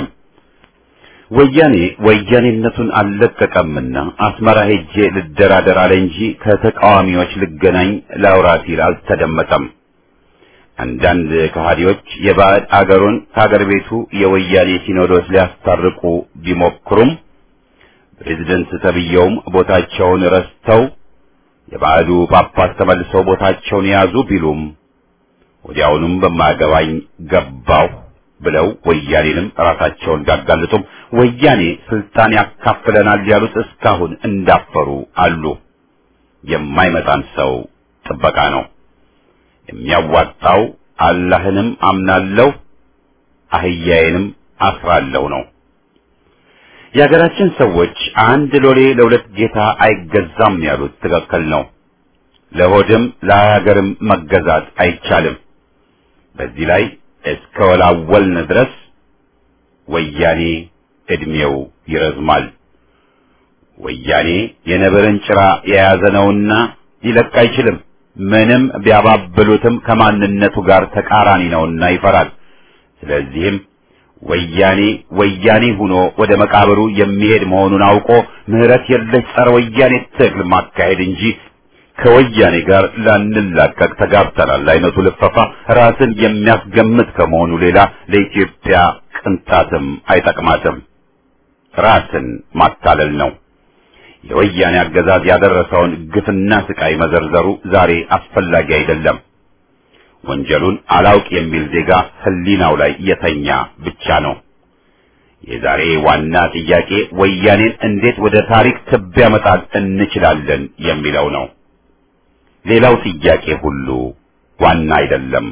ወያኔነቱን አልለቀቀምና አስመራ ሄጄ ልደራደር አለ እንጂ ከተቃዋሚዎች ልገናኝ ላውራ ሲል አልተደመጠም። አንዳንድ ከሃዲዎች የባዕድ አገሩን ከአገር ቤቱ የወያኔ ሲኖዶስ ሊያስታርቁ ቢሞክሩም ፕሬዝደንት ተብየውም ቦታቸውን ረስተው የባዕዱ ጳጳስ ተመልሰው ቦታቸውን ያዙ ቢሉም ወዲያውኑም በማያገባኝ ገባው ብለው ወያኔንም ራሳቸውን ቢያጋልጡም ወያኔ ስልጣን ያካፍለናል ያሉት እስካሁን እንዳፈሩ አሉ። የማይመጣን ሰው ጥበቃ ነው። የሚያዋጣው አላህንም አምናለሁ አህያዬንም አስራለሁ ነው። የሀገራችን ሰዎች አንድ ሎሌ ለሁለት ጌታ አይገዛም ያሉት ትክክል ነው። ለሆድም ለሀገርም መገዛት አይቻልም። በዚህ ላይ እስከ ወላወልን ድረስ ወያኔ እድሜው ይረዝማል። ወያኔ የነብርን ጭራ የያዘ ነውና ሊለቅ አይችልም። ምንም ቢያባብሉትም ከማንነቱ ጋር ተቃራኒ ነውና ይፈራል። ስለዚህም ወያኔ ሆኖ ወደ መቃብሩ የሚሄድ መሆኑን አውቆ ምህረት የለሽ ጸረ ወያኔ ትግል ማካሄድ እንጂ ከወያኔ ጋር ላንላቀቅ ተጋብተናል አይነቱ ልፈፋ ራስን የሚያስገምት ከመሆኑ ሌላ ለኢትዮጵያ ቅንጣትም አይጠቅማትም። ራስን ማታለል ነው። የወያኔ አገዛዝ ያደረሰውን ግፍና ስቃይ መዘርዘሩ ዛሬ አስፈላጊ አይደለም። ወንጀሉን አላውቅ የሚል ዜጋ ህሊናው ላይ የተኛ ብቻ ነው። የዛሬ ዋና ጥያቄ ወያኔን እንዴት ወደ ታሪክ ትቢያ መጣል እንችላለን የሚለው ነው። ሌላው ጥያቄ ሁሉ ዋና አይደለም።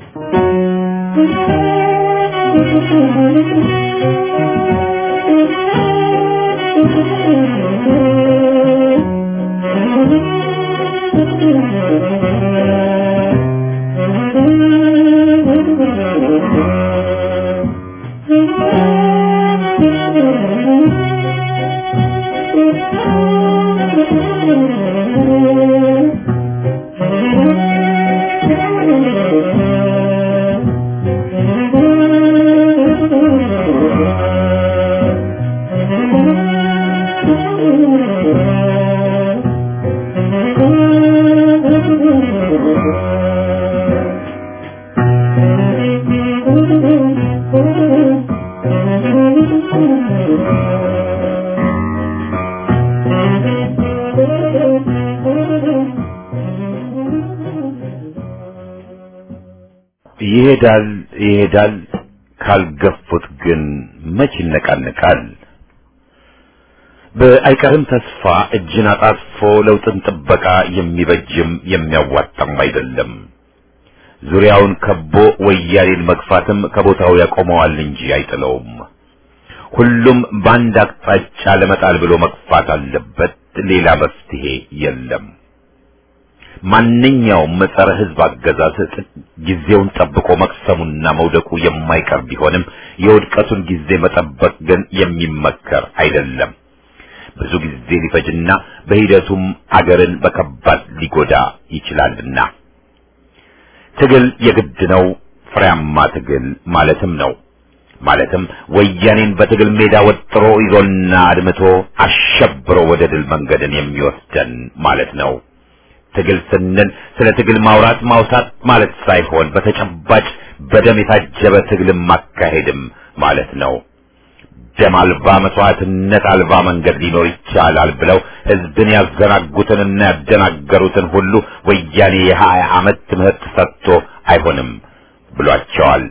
ይሄዳል ካልገፉት ግን መች ይነቃነቃል። በአይቀርም ተስፋ እጅን አጣጥፎ ለውጥን ጥበቃ የሚበጅም የሚያዋጣም አይደለም። ዙሪያውን ከቦ ወያኔን መግፋትም ከቦታው ያቆመዋል እንጂ አይጥለውም። ሁሉም በአንድ አቅጣጫ ለመጣል ብሎ መግፋት አለበት። ሌላ መፍትሄ የለም። ማንኛውም ጸረ ሕዝብ አገዛዝ ጊዜውን ጠብቆ መቅሰሙና መውደቁ የማይቀር ቢሆንም የውድቀቱን ጊዜ መጠበቅ ግን የሚመከር አይደለም። ብዙ ጊዜ ሊፈጅና በሂደቱም አገርን በከባድ ሊጎዳ ይችላልና ትግል የግድ ነው። ፍሬያማ ትግል ማለትም ነው። ማለትም ወያኔን በትግል ሜዳ ወጥሮ ይዞና አድምቶ አሸብሮ ወደ ድል መንገድን የሚወስደን ማለት ነው። ትግል ስንል ስለ ትግል ማውሳት ማለት ሳይሆን በተጨባጭ በደም የታጀበ ትግልን ማካሄድም ማለት ነው። ደም አልባ መስዋዕትነት አልባ መንገድ ሊኖር ይቻላል ብለው ህዝብን ያዘናጉትንና ያደናገሩትን ሁሉ ወያኔ የ20 ዓመት ትምህርት ሰጥቶ አይሆንም ብሏቸዋል።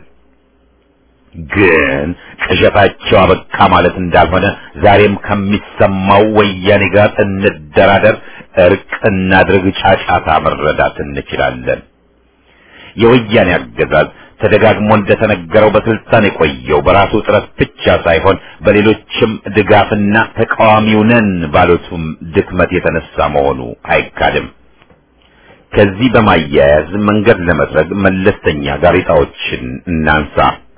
ግን ቅዠታቸው አበቃ ማለት እንዳልሆነ ዛሬም ከሚሰማው ወያኔ ጋር እንደራደር፣ እርቅ እናድርግ ጫጫታ መረዳት እንችላለን። የወያኔ አገዛዝ ተደጋግሞ እንደተነገረው በስልጣን የቆየው በራሱ ጥረት ብቻ ሳይሆን በሌሎችም ድጋፍና ተቃዋሚው ነን ባሉትም ድክመት የተነሳ መሆኑ አይካድም። ከዚህ በማያያዝ መንገድ ለመጥረግ መለስተኛ ጋሬጣዎችን እናንሳ።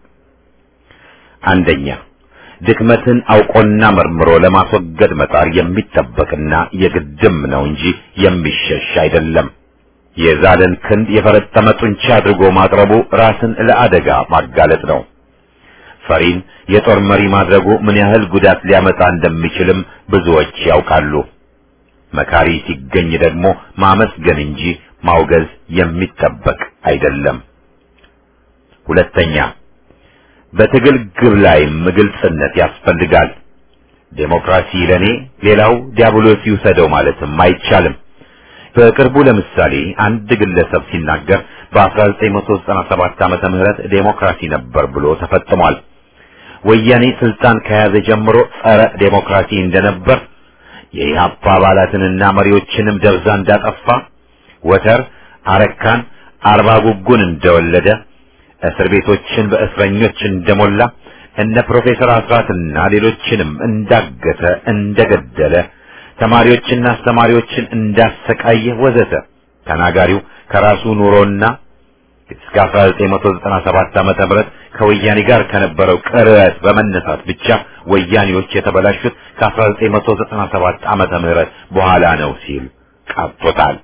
አንደኛ፣ ድክመትን አውቆና መርምሮ ለማስወገድ መጣር የሚጠበቅና የግድም ነው እንጂ የሚሸሽ አይደለም። የዛለን ክንድ የፈረጠመ ጡንቻ አድርጎ ማቅረቡ ራስን ለአደጋ ማጋለጥ ነው። ፈሪን የጦር መሪ ማድረጉ ምን ያህል ጉዳት ሊያመጣ እንደሚችልም ብዙዎች ያውቃሉ። መካሪ ሲገኝ ደግሞ ማመስገን እንጂ ማውገዝ የሚጠበቅ አይደለም። ሁለተኛ፣ በትግል ግብ ላይም ግልጽነት ያስፈልጋል። ዴሞክራሲ ለኔ ሌላው ዲያብሎስ ይውሰደው ማለትም አይቻልም። በቅርቡ ለምሳሌ አንድ ግለሰብ ሲናገር በ1997 ዓመተ ምህረት ዴሞክራሲ ነበር ብሎ ተፈጽሟል። ወያኔ ስልጣን ከያዘ ጀምሮ ጸረ ዴሞክራሲ እንደነበር፣ የኢህአፓ አባላትንና መሪዎችንም ደብዛ እንዳጠፋ፣ ወተር አረካን አርባ ጉጉን እንደወለደ፣ እስር ቤቶችን በእስረኞች እንደሞላ፣ እነ ፕሮፌሰር አስራትና ሌሎችንም እንዳገተ እንደገደለ፣ ተማሪዎችና አስተማሪዎችን እንዳሰቃየ ወዘተ ተናጋሪው ከራሱ ኑሮና እስከ 1997 ዓመተ ምህረት ከወያኔ ጋር ከነበረው ቅርበት በመነሳት ብቻ ወያኔዎች የተበላሹት ከ1997 ዓመተ ምህረት በኋላ ነው ሲል ቃጥቶታል።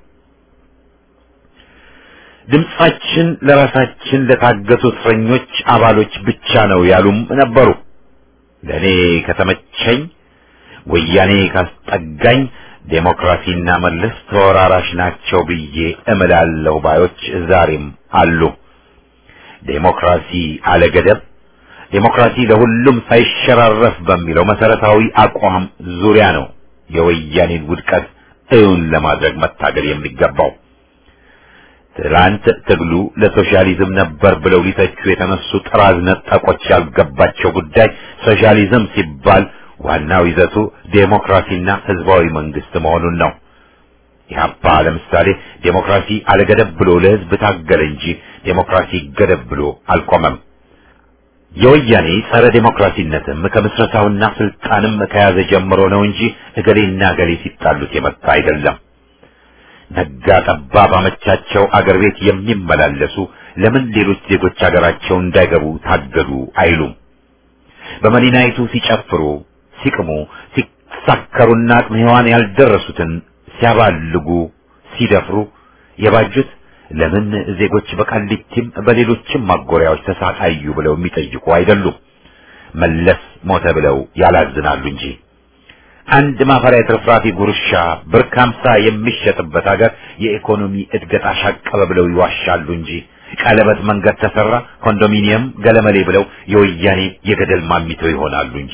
ድምጻችን ለራሳችን ለታገቱ እስረኞች አባሎች ብቻ ነው ያሉም ነበሩ። ለኔ ከተመቸኝ ወያኔ ካስጠጋኝ ዴሞክራሲና መለስ ተወራራሽ ናቸው ብዬ እምላለሁ ባዮች ዛሬም አሉ። ዴሞክራሲ አለገደብ፣ ዴሞክራሲ ለሁሉም ሳይሸራረፍ በሚለው መሰረታዊ አቋም ዙሪያ ነው የወያኔን ውድቀት እውን ለማድረግ መታገል የሚገባው። ትላንት ትግሉ ለሶሻሊዝም ነበር ብለው ሊተቹ የተነሱ ጥራዝ ነጠቆች ያልገባቸው ጉዳይ ሶሻሊዝም ሲባል ዋናው ይዘቱ ዴሞክራሲና ህዝባዊ መንግስት መሆኑን ነው። ኢህአፓ ለምሳሌ ዴሞክራሲ አለገደብ ብሎ ለህዝብ ታገለ እንጂ ዴሞክራሲ ገደብ ብሎ አልቆመም። የወያኔ ጸረ ዴሞክራሲነትም ከምስረታውና ስልጣንም ከያዘ ጀምሮ ነው እንጂ እገሌና እገሌ ሲጣሉት የመጣ አይደለም። ነጋ ጠባ ባመቻቸው አገር ቤት የሚመላለሱ ለምን ሌሎች ዜጎች አገራቸው እንዳይገቡ ታገዱ አይሉም። በመዲናይቱ ሲጨፍሩ፣ ሲቅሙ፣ ሲሳከሩና አቅመ ሔዋን ያልደረሱትን ሲያባልጉ፣ ሲደፍሩ የባጁት ለምን ዜጎች በቃሊቲም በሌሎችም ማጎሪያዎች ተሳቃዩ ብለው የሚጠይቁ አይደሉም። መለስ ሞተ ብለው ያላዝናሉ እንጂ። አንድ ማፈሪያ ትርፍራፊ ጉርሻ ብር ከ50 የሚሸጥበት ሀገር የኢኮኖሚ እድገት አሻቀበ ብለው ይዋሻሉ እንጂ ቀለበት መንገድ ተሰራ፣ ኮንዶሚኒየም ገለመሌ ብለው የወያኔ የገደል ማሚቶ ይሆናሉ እንጂ።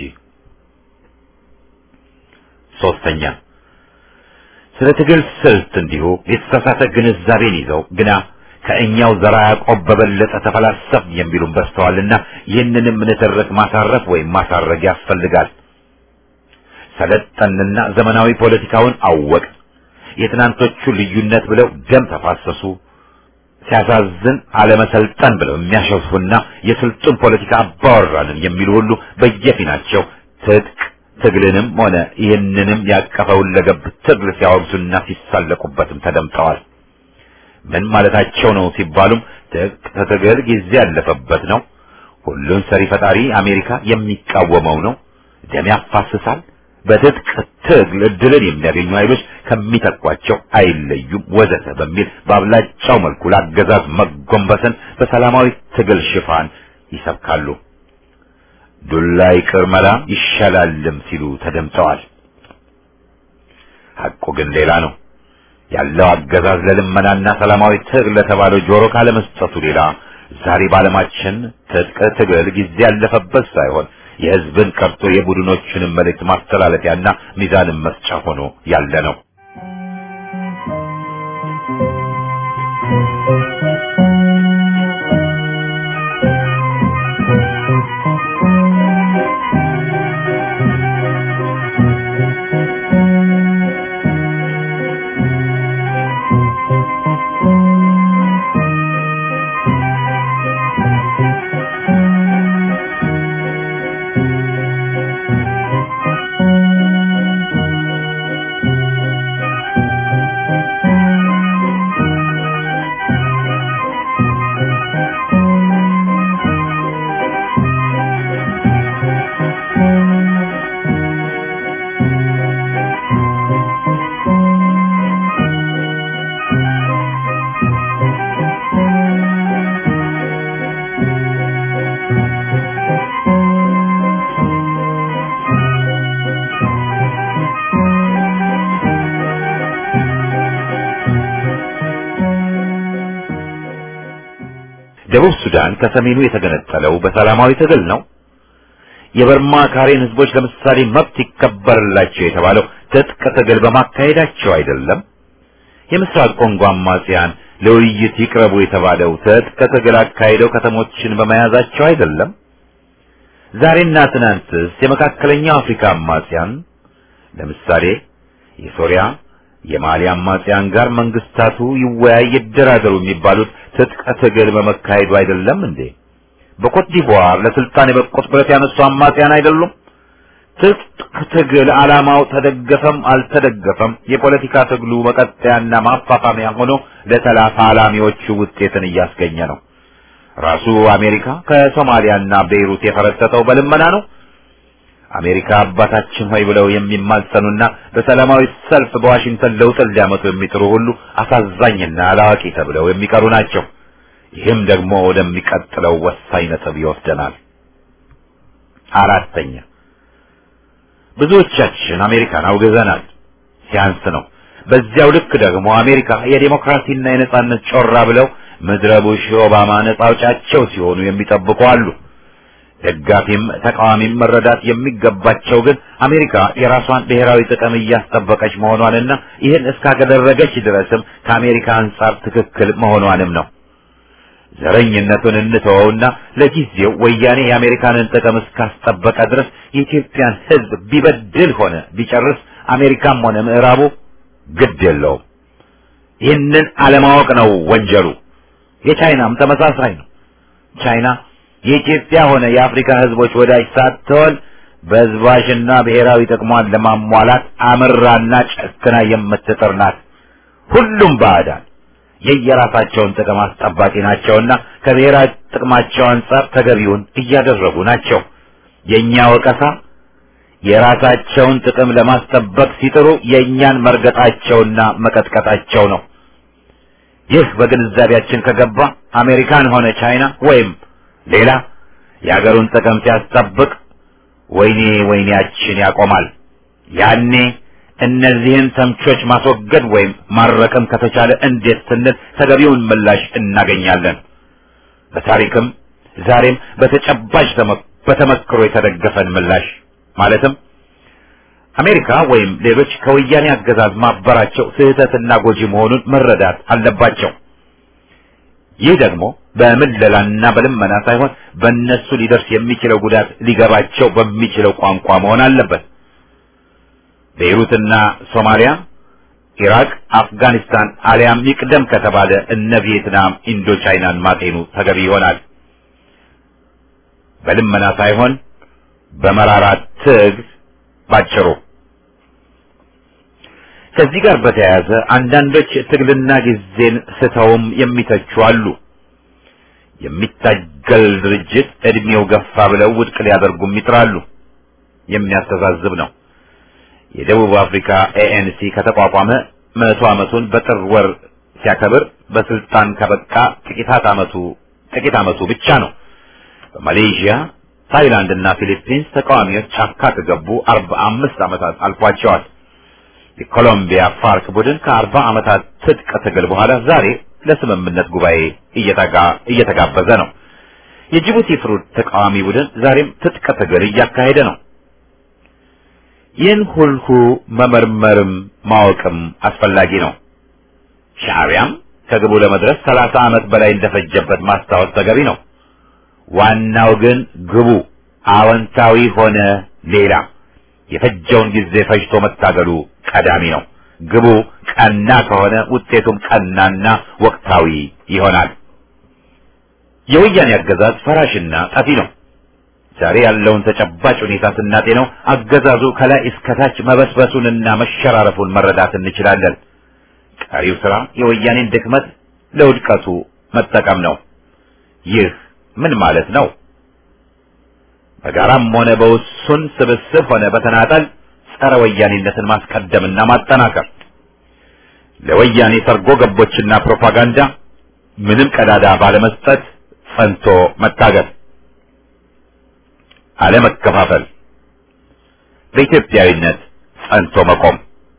ሶስተኛ፣ ስለ ትግል ስልት እንዲሁ የተሳሳተ ግንዛቤን ይዘው ግና ከእኛው ዘራ ያዕቆብ በበለጠ ተፈላሰፍ የሚሉም በስተዋልና ይህንንም ንትርክ ማሳረፍ ወይም ማሳረግ ያስፈልጋል። ሰለጠንና ዘመናዊ ፖለቲካውን አወቅ፣ የትናንቶቹ ልዩነት ብለው ደም ተፋሰሱ፣ ሲያሳዝን አለመሰልጠን ብለው የሚያሸፉና የስልጡን ፖለቲካ አባወራንን የሚሉ ሁሉ በየፊናቸው ትጥቅ ትግልንም ሆነ ይህንንም ያቀፈውን ለገብ ትግል ሲያወግዙና ሲሳለቁበትም ተደምጠዋል። ምን ማለታቸው ነው ሲባሉም ትግል ጊዜ ያለፈበት ነው፣ ሁሉን ሰሪ ፈጣሪ አሜሪካ የሚቃወመው ነው፣ ደም ያፋስሳል፣ በትጥቅ ትግል ድልን የሚያገኙ ኃይሎች ከሚተኳቸው አይለዩም ወዘተ በሚል በአብላጫው መልኩ ለአገዛዝ መጎንበስን በሰላማዊ ትግል ሽፋን ይሰብካሉ። ዱላ ይቅር መላ ይሻላልም ሲሉ ተደምጠዋል። ሐቁ ግን ሌላ ነው። ያለው አገዛዝ ለልመናና ሰላማዊ ትግል ለተባለው ጆሮ ካለመስጠቱ ሌላ ዛሬ ባለማችን ትጥቅ ትግል ጊዜ ያለፈበት ሳይሆን የህዝብን ቀርቶ የቡድኖችንም መልእክት ማስተላለፊያና ሚዛንን መስጫ ሆኖ ያለ ነው። ደቡብ ሱዳን ከሰሜኑ የተገነጠለው በሰላማዊ ትግል ነው። የበርማ ካሬን ህዝቦች ለምሳሌ መብት ይከበርላቸው የተባለው ትጥቅ ትግል በማካሄዳቸው አይደለም። የምስራቅ ኮንጎ አማጽያን ለውይይት ይቅረቡ የተባለው ትጥቅ ትግል አካሄደው ከተሞችን በመያዛቸው አይደለም። ዛሬና ትናንትስ የመካከለኛው አፍሪካ አማጽያን ለምሳሌ የሶሪያ የማሊ አማጽያን ጋር መንግስታቱ ይወያይ ይደራደሩ የሚባሉት ትጥቅ ትግል በመካሄዱ አይደለም እንዴ? በኮት ዲቯር ለስልጣን የበቁት ብረት ያነሱ አማጽያን አይደሉም? ትጥቅ ትግል ዓላማው ተደገፈም አልተደገፈም የፖለቲካ ትግሉ መቀጠያና ማፋፋሚያ ሆኖ ለተላፋላሚዎቹ ውጤትን እያስገኘ ነው። ራሱ አሜሪካ ከሶማሊያና ቤይሩት የፈረጠጠው በልመና ነው። አሜሪካ አባታችን ሆይ ብለው የሚማጸኑና በሰላማዊ ሰልፍ በዋሽንግተን ለውጥን ሊያመጡ የሚጥሩ ሁሉ አሳዛኝና አላዋቂ ተብለው የሚቀሩ ናቸው። ይህም ደግሞ ወደሚቀጥለው ወሳኝ ነጥብ ይወስደናል። አራተኛ፣ ብዙዎቻችን አሜሪካን አውግዘናል። ሲያንስ ነው። በዚያው ልክ ደግሞ አሜሪካ የዲሞክራሲና የነጻነት ጮራ ብለው ምድረ ቡሽ ኦባማ ነጻ አውጫቸው ሲሆኑ የሚጠብቁ አሉ። ደጋፊም ተቃዋሚም መረዳት የሚገባቸው ግን አሜሪካ የራሷን ብሔራዊ ጥቅም እያስጠበቀች መሆኗንና ይህን እስካደረገች ድረስም ከአሜሪካ አንጻር ትክክል መሆኗንም ነው። ዘረኝነቱን እንተወውና ለጊዜው ወያኔ የአሜሪካንን ጥቅም እስካስጠበቀ ድረስ የኢትዮጵያን ሕዝብ ቢበድል ሆነ ቢጨርስ አሜሪካም ሆነ ምዕራቡ ግድ የለውም። ይህንን አለማወቅ ነው ወንጀሉ። የቻይናም ተመሳሳይ ነው። ቻይና የኢትዮጵያ ሆነ የአፍሪካ ህዝቦች ወዳጅ ሳትሆን በህዝባሽና ብሔራዊ ጥቅሟን ለማሟላት አምራና ጨክና የምትጥር ናት። ሁሉም ባዕዳን የየራሳቸውን ጥቅም አስጠባቂ ናቸውና ከብሔራዊ ጥቅማቸው አንጻር ተገቢውን እያደረጉ ናቸው። የኛ ወቀሳ የራሳቸውን ጥቅም ለማስጠበቅ ሲጥሩ የኛን መርገጣቸውና መቀጥቀጣቸው ነው። ይህ በግንዛቤያችን ከገባ አሜሪካን ሆነ ቻይና ወይም ሌላ የአገሩን ጥቅም ሲያስጠብቅ ወይኔ ወይኔያችን ያቆማል። ያኔ እነዚህን ተምቾች ማስወገድ ወይም ማረቅም ከተቻለ እንዴት ስንል ተገቢውን ምላሽ እናገኛለን። በታሪክም ዛሬም በተጨባጭ በተመክሮ የተደገፈን ምላሽ ማለትም አሜሪካ ወይም ሌሎች ከወያኔ አገዛዝ ማበራቸው ስህተትና ጎጂ መሆኑን መረዳት አለባቸው። ይህ ደግሞ በምለላና በልመና ሳይሆን በእነሱ ሊደርስ የሚችለው ጉዳት ሊገባቸው በሚችለው ቋንቋ መሆን አለበት። ቤይሩትና ሶማሊያ፣ ኢራቅ፣ አፍጋኒስታን አሊያም ይቅደም ከተባለ እነ ቪየትናም ኢንዶ ቻይናን ማጤኑ ተገቢ ይሆናል። በልመና ሳይሆን በመራራ ትግል ባጭሩ። ከዚህ ጋር በተያያዘ አንዳንዶች ትግልና ጊዜን ስተውም የሚተቹ አሉ። የሚታገል ድርጅት እድሜው ገፋ ብለው ውድቅ ሊያደርጉም ይጥራሉ። የሚያስተዛዝብ ነው። የደቡብ አፍሪካ ANC ከተቋቋመ 100 ዓመቱን በጥር ወር ሲያከብር በስልጣን ከበቃ ጥቂት ዓመቱ ብቻ ነው። በማሌዥያ፣ ታይላንድና ፊሊፒንስ ተቃዋሚዎች ጫካ ከገቡ 45 ዓመታት አልፏቸዋል። የኮሎምቢያ ፋርክ ቡድን ከ40 ዓመታት ትጥቅ ትግል በኋላ ዛሬ ለስምምነት ጉባኤ እየተጋበዘ ነው። የጅቡቲ ፍሩድ ተቃዋሚ ቡድን ዛሬም ትጥቅ ትግል እያካሄደ ነው። ይህን ሁሉ መመርመርም ማወቅም አስፈላጊ ነው። ሻዕቢያም ከግቡ ለመድረስ 30 ዓመት በላይ እንደፈጀበት ማስታወስ ተገቢ ነው። ዋናው ግን ግቡ አዎንታዊ ሆነ ሌላ የፈጀውን ጊዜ ፈጅቶ መታገሉ ቀዳሚ ነው። ግቡ ቀና ከሆነ ውጤቱም ቀናና ወቅታዊ ይሆናል። የወያኔ አገዛዝ ፈራሽና ጠፊ ነው። ዛሬ ያለውን ተጨባጭ ሁኔታ ስናጤነው አገዛዙ ከላይ እስከታች መበስበሱንና መሸራረፉን መረዳት እንችላለን። ቀሪው ስራ የወያኔን ድክመት ለውድቀቱ መጠቀም ነው። ይህ ምን ማለት ነው? በጋራም ሆነ በውሱን ስብስብ ሆነ በተናጠል ጸረ ወያኔነትን ማስቀደምና ማጠናከር፣ ለወያኔ ሰርጎ ገቦችና ፕሮፓጋንዳ ምንም ቀዳዳ ባለመስጠት ጸንቶ መታገል፣ አለመከፋፈል፣ በኢትዮጵያዊነት ጸንቶ መቆም።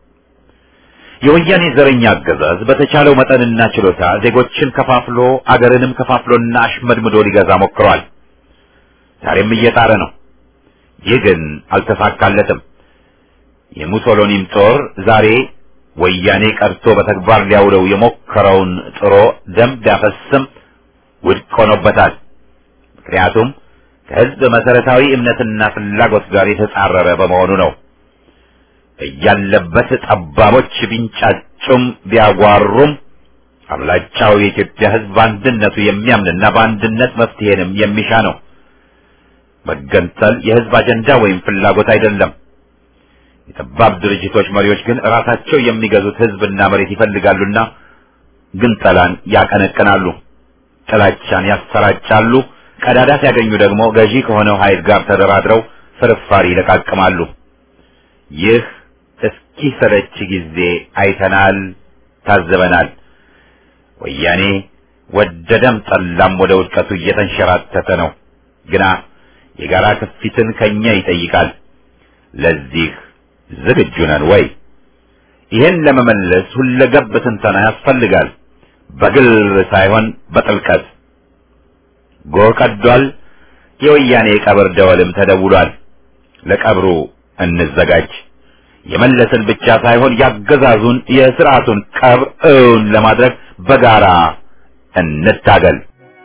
የወያኔ ዘረኛ አገዛዝ በተቻለው መጠንና ችሎታ ዜጎችን ከፋፍሎ አገርንም ከፋፍሎና አሽመድምዶ ሊገዛ ሞክሯል። ዛሬም እየጣረ ነው። ይህ ግን አልተሳካለትም። የሙሶሎኒም ጦር ዛሬ ወያኔ ቀርቶ በተግባር ሊያውለው የሞከረውን ጥሮ ደም ቢያፈስም ውድቅ ሆኖበታል። ምክንያቱም ከህዝብ መሰረታዊ እምነትና ፍላጎት ጋር የተጻረረ በመሆኑ ነው። እያለበት ጠባቦች ቢንጫጩም ቢያጓሩም አብላጫው የኢትዮጵያ ህዝብ በአንድነቱ የሚያምንና በአንድነት መፍትሄንም የሚሻ ነው። መገንጠል የህዝብ አጀንዳ ወይም ፍላጎት አይደለም። የጠባብ ድርጅቶች መሪዎች ግን ራሳቸው የሚገዙት ህዝብና መሬት ይፈልጋሉና ግንጠላን ያቀነቅናሉ፣ ጥላቻን ያሰራጫሉ። ቀዳዳ ሲያገኙ ደግሞ ገዢ ከሆነው ኃይል ጋር ተደራድረው ፍርፋሪ ይለቃቅማሉ። ይህ እስኪሰለች ጊዜ አይተናል፣ ታዘበናል። ወያኔ ወደደም ጠላም ወደ ውድቀቱ እየተንሸራተተ ነው። ግና የጋራ ክፊትን ከኛ ይጠይቃል። ለዚህ ዝግጁ ነን ወይ? ይህን ለመመለስ ሁለገብ ትንተና ያስፈልጋል። በግል ሳይሆን በጥልቀት። ጎህ ቀዷል። የወያኔ ቀብር ደወልም ተደውሏል። ለቀብሩ እንዘጋጅ። የመለስን ብቻ ሳይሆን ያገዛዙን የሥርዓቱን ቀብር እውን ለማድረግ በጋራ እንታገል።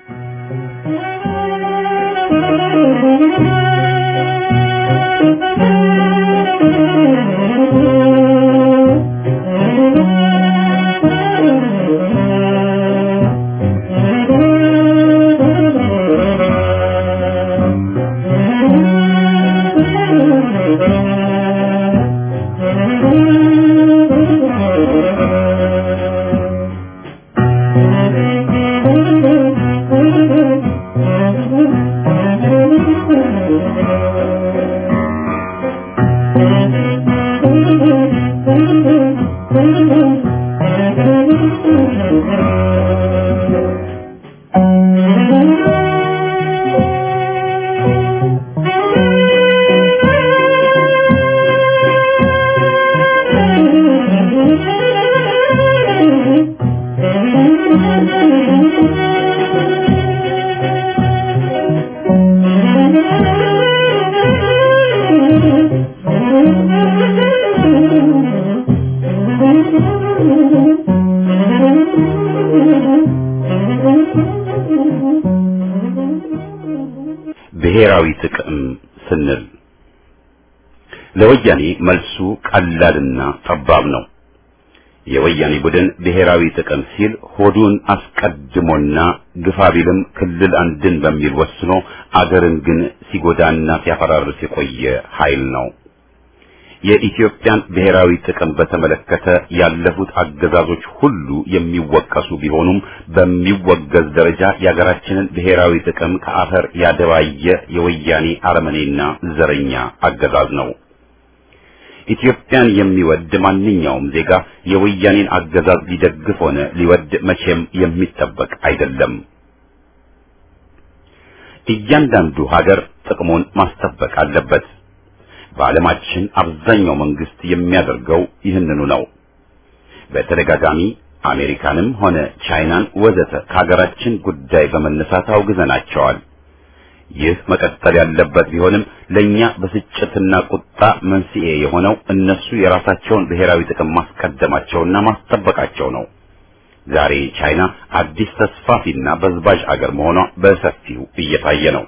ብሔራዊ ጥቅም ስንል ለወያኔ መልሱ ቀላልና ጠባብ ነው። የወያኔ ቡድን ብሔራዊ ጥቅም ሲል ሆዱን አስቀድሞና ግፋቢልም ክልል አንድን በሚል ወስኖ አገርን ግን ሲጎዳና ሲያፈራርስ የቆየ ኃይል ነው። የኢትዮጵያን ብሔራዊ ጥቅም በተመለከተ ያለፉት አገዛዞች ሁሉ የሚወቀሱ ቢሆኑም በሚወገዝ ደረጃ የሀገራችንን ብሔራዊ ጥቅም ከአፈር ያደባየ የወያኔ አረመኔና ዘረኛ አገዛዝ ነው። ኢትዮጵያን የሚወድ ማንኛውም ዜጋ የወያኔን አገዛዝ ሊደግፍ ሆነ ሊወድ መቼም የሚጠበቅ አይደለም። እያንዳንዱ ሀገር ጥቅሙን ማስጠበቅ አለበት። በዓለማችን አብዛኛው መንግስት የሚያደርገው ይህንኑ ነው። በተደጋጋሚ አሜሪካንም ሆነ ቻይናን ወዘተ ከሀገራችን ጉዳይ በመነሳት አውግዘናቸዋል። ይህ መቀጠል ያለበት ቢሆንም ለኛ በስጭትና ቁጣ መንስኤ የሆነው እነሱ የራሳቸውን ብሔራዊ ጥቅም ማስቀደማቸውና ማስጠበቃቸው ነው። ዛሬ ቻይና አዲስ ተስፋፊና በዝባዥ አገር መሆኗ በሰፊው እየታየ ነው።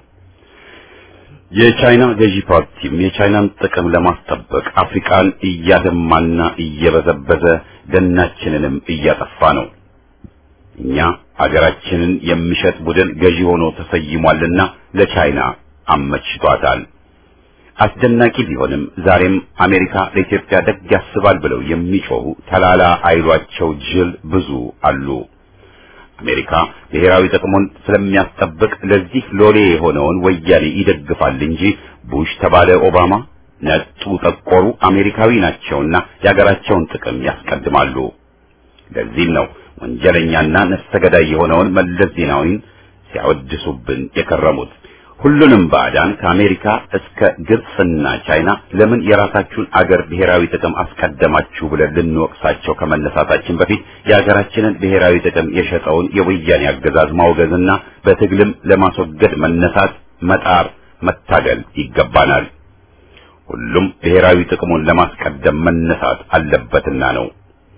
የቻይና ገዢ ፓርቲም የቻይናን ጥቅም ለማስጠበቅ አፍሪካን እያደማና እየበዘበዘ ደናችንንም እያጠፋ ነው። እኛ አገራችንን የሚሸጥ ቡድን ገዢ ሆኖ ተሰይሟልና ለቻይና አመችቷታል። አስደናቂ ቢሆንም ዛሬም አሜሪካ ለኢትዮጵያ ደግ ያስባል ብለው የሚጮሁ ተላላ አይሏቸው ጅል ብዙ አሉ። አሜሪካ ብሔራዊ ጥቅሙን ስለሚያስጠብቅ ለዚህ ሎሌ የሆነውን ወያኔ ይደግፋል እንጂ ቡሽ ተባለ ኦባማ ነጡ ጠቆሩ አሜሪካዊ ናቸውና የሀገራቸውን ጥቅም ያስቀድማሉ። ለዚህም ነው ወንጀለኛና ነፍሰ ገዳይ የሆነውን መለስ ዜናዊን ሲያወድሱብን የከረሙት። ሁሉንም ባዕዳን ከአሜሪካ እስከ ግብጽና ቻይና ለምን የራሳችሁን አገር ብሔራዊ ጥቅም አስቀደማችሁ ብለን ልንወቅሳቸው ከመነሳታችን በፊት የሀገራችንን ብሔራዊ ጥቅም የሸጠውን የወያኔ አገዛዝ ማውገዝና በትግልም ለማስወገድ መነሳት፣ መጣር፣ መታገል ይገባናል። ሁሉም ብሔራዊ ጥቅሙን ለማስቀደም መነሳት አለበትና ነው።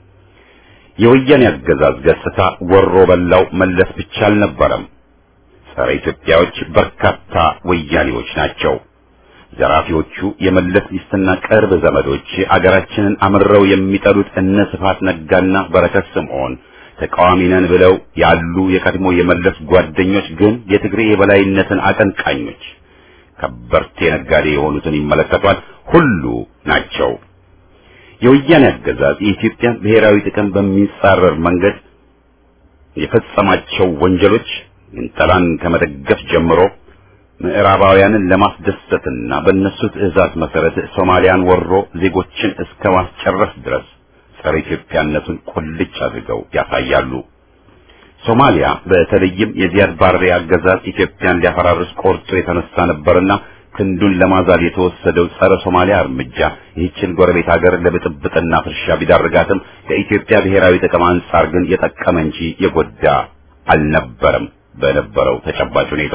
የወያኔ አገዛዝ ገጽታ ወሮ በላው መለስ ብቻ አልነበረም። ጸረ ኢትዮጵያዎች በርካታ ወያኔዎች ናቸው። ዘራፊዎቹ የመለስ ሚስትና ቅርብ ዘመዶች አገራችንን አምረው የሚጠሉት እነ ስፋት ነጋና በረከት ስምዖን ተቃዋሚ ነን ብለው ያሉ የቀድሞ የመለስ ጓደኞች ግን የትግሬ የበላይነትን አቀንቃኞች ከበርቴ ነጋዴ የሆኑትን ይመለከቷል ሁሉ ናቸው። የወያኔ አገዛዝ የኢትዮጵያን ብሔራዊ ጥቅም በሚጻረር መንገድ የፈጸማቸው ወንጀሎች ግንጠላን ከመደገፍ ጀምሮ ምዕራባውያንን ለማስደሰትና በእነሱ ትዕዛዝ መሰረት ሶማሊያን ወሮ ዜጎችን እስከ ማስጨረስ ድረስ ጸረ ኢትዮጵያነቱን ቁልጭ አድርገው ያሳያሉ። ሶማሊያ በተለይም የዚያድ ባሬ አገዛዝ ኢትዮጵያን ሊያፈራርስ ቆርጦ የተነሳ ነበርና ክንዱን ለማዛል የተወሰደው ጸረ ሶማሊያ እርምጃ ይህችን ጎረቤት ሀገር ለብጥብጥና ፍርሻ ቢዳርጋትም ለኢትዮጵያ ብሔራዊ ጥቅም አንጻር ግን የጠቀመ እንጂ የጎዳ አልነበረም። በነበረው ተጨባጭ ሁኔታ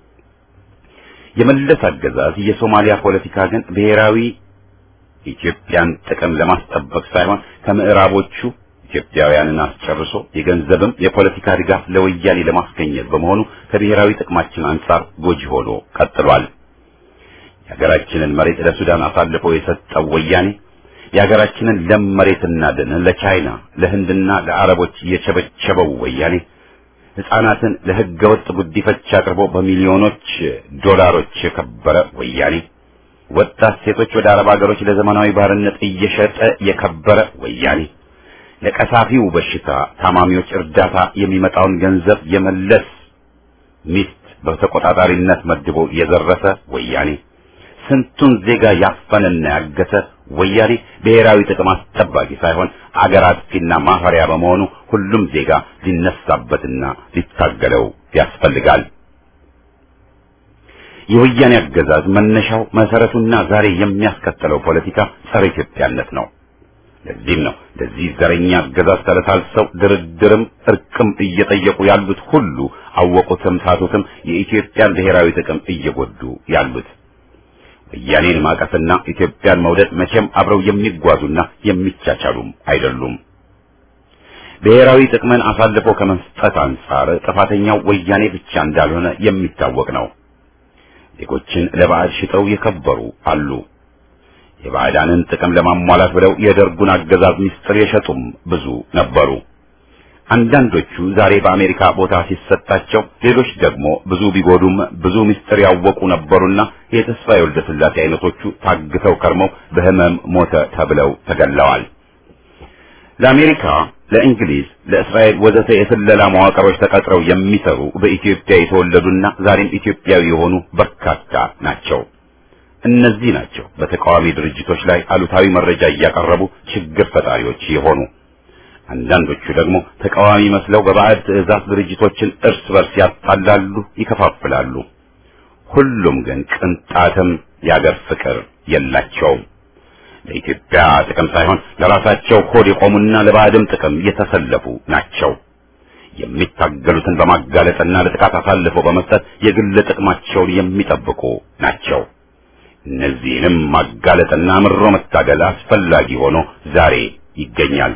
የመለስ አገዛዝ የሶማሊያ ፖለቲካ ግን ብሔራዊ ኢትዮጵያን ጥቅም ለማስጠበቅ ሳይሆን ከምዕራቦቹ ኢትዮጵያውያንን አስጨርሶ የገንዘብም የፖለቲካ ድጋፍ ለወያኔ ለማስገኘት በመሆኑ ከብሔራዊ ጥቅማችን አንጻር ጎጂ ሆኖ ቀጥሏል። የሀገራችንን መሬት ለሱዳን አሳልፎ የሰጠው ወያኔ የሀገራችንን ለም መሬትና ደን ለቻይና ለህንድና ለአረቦች የቸበቸበው ወያኔ ሕፃናትን ለህገወጥ ጉዲፈቻ አቅርቦ በሚሊዮኖች ዶላሮች የከበረ ወያኔ ወጣት ሴቶች ወደ አረብ ሀገሮች ለዘመናዊ ባርነት እየሸጠ የከበረ ወያኔ ለቀሳፊው በሽታ ታማሚዎች እርዳታ የሚመጣውን ገንዘብ የመለስ ሚስት በተቆጣጣሪነት መድቦ የዘረፈ ወያኔ ስንቱን ዜጋ ያፈነና ያገተ ወያኔ ብሔራዊ ጥቅም አስጠባቂ ሳይሆን አገር አጥፊና ማፈሪያ በመሆኑ ሁሉም ዜጋ ሊነሳበትና ሊታገለው ያስፈልጋል። የወያኔ አገዛዝ መነሻው መሰረቱና ዛሬ የሚያስከተለው ፖለቲካ ጸረ ኢትዮጵያነት ነው። ለዚህም ነው ለዚህ ዘረኛ አገዛዝ ተለሳልሰው ድርድርም እርቅም እየጠየቁ ያሉት ሁሉ አወቁትም ሳቱትም የኢትዮጵያን ብሔራዊ ጥቅም እየጎዱ ያሉት። ወያኔን ማቀፍና ኢትዮጵያን መውደድ መቼም አብረው የሚጓዙና የሚቻቻሉም አይደሉም። ብሔራዊ ጥቅምን አሳልፎ ከመስጠት አንጻር ጥፋተኛው ወያኔ ብቻ እንዳልሆነ የሚታወቅ ነው። ዜጎችን ለባዕድ ሽጠው የከበሩ አሉ። የባዕዳንን ጥቅም ለማሟላት ብለው የደርጉን አገዛዝ ምስጢር የሸጡም ብዙ ነበሩ። አንዳንዶቹ ዛሬ በአሜሪካ ቦታ ሲሰጣቸው፣ ሌሎች ደግሞ ብዙ ቢጎዱም ብዙ ምስጢር ያወቁ ነበሩና የተስፋዬ ወልደ ስላሴ አይነቶቹ ታግተው ከርመው በህመም ሞተ ተብለው ተገለዋል። ለአሜሪካ፣ ለእንግሊዝ፣ ለእስራኤል ወዘተ የስለላ መዋቅሮች ተቀጥረው የሚሰሩ በኢትዮጵያ የተወለዱና ዛሬም ኢትዮጵያዊ የሆኑ በርካታ ናቸው። እነዚህ ናቸው በተቃዋሚ ድርጅቶች ላይ አሉታዊ መረጃ እያቀረቡ ችግር ፈጣሪዎች የሆኑ። አንዳንዶቹ ደግሞ ተቃዋሚ መስለው በባዕድ ትዕዛዝ ድርጅቶችን እርስ በርስ ያጣላሉ፣ ይከፋፍላሉ። ሁሉም ግን ቅንጣትም የአገር ፍቅር የላቸውም። ለኢትዮጵያ ጥቅም ሳይሆን ለራሳቸው ሆድ የቆሙና ለባዕድም ጥቅም የተሰለፉ ናቸው። የሚታገሉትን በማጋለጥና ለጥቃት አሳልፈው በመስጠት የግል ጥቅማቸውን የሚጠብቁ ናቸው። እነዚህንም ማጋለጥና ምሮ መታገል አስፈላጊ ሆኖ ዛሬ ይገኛል።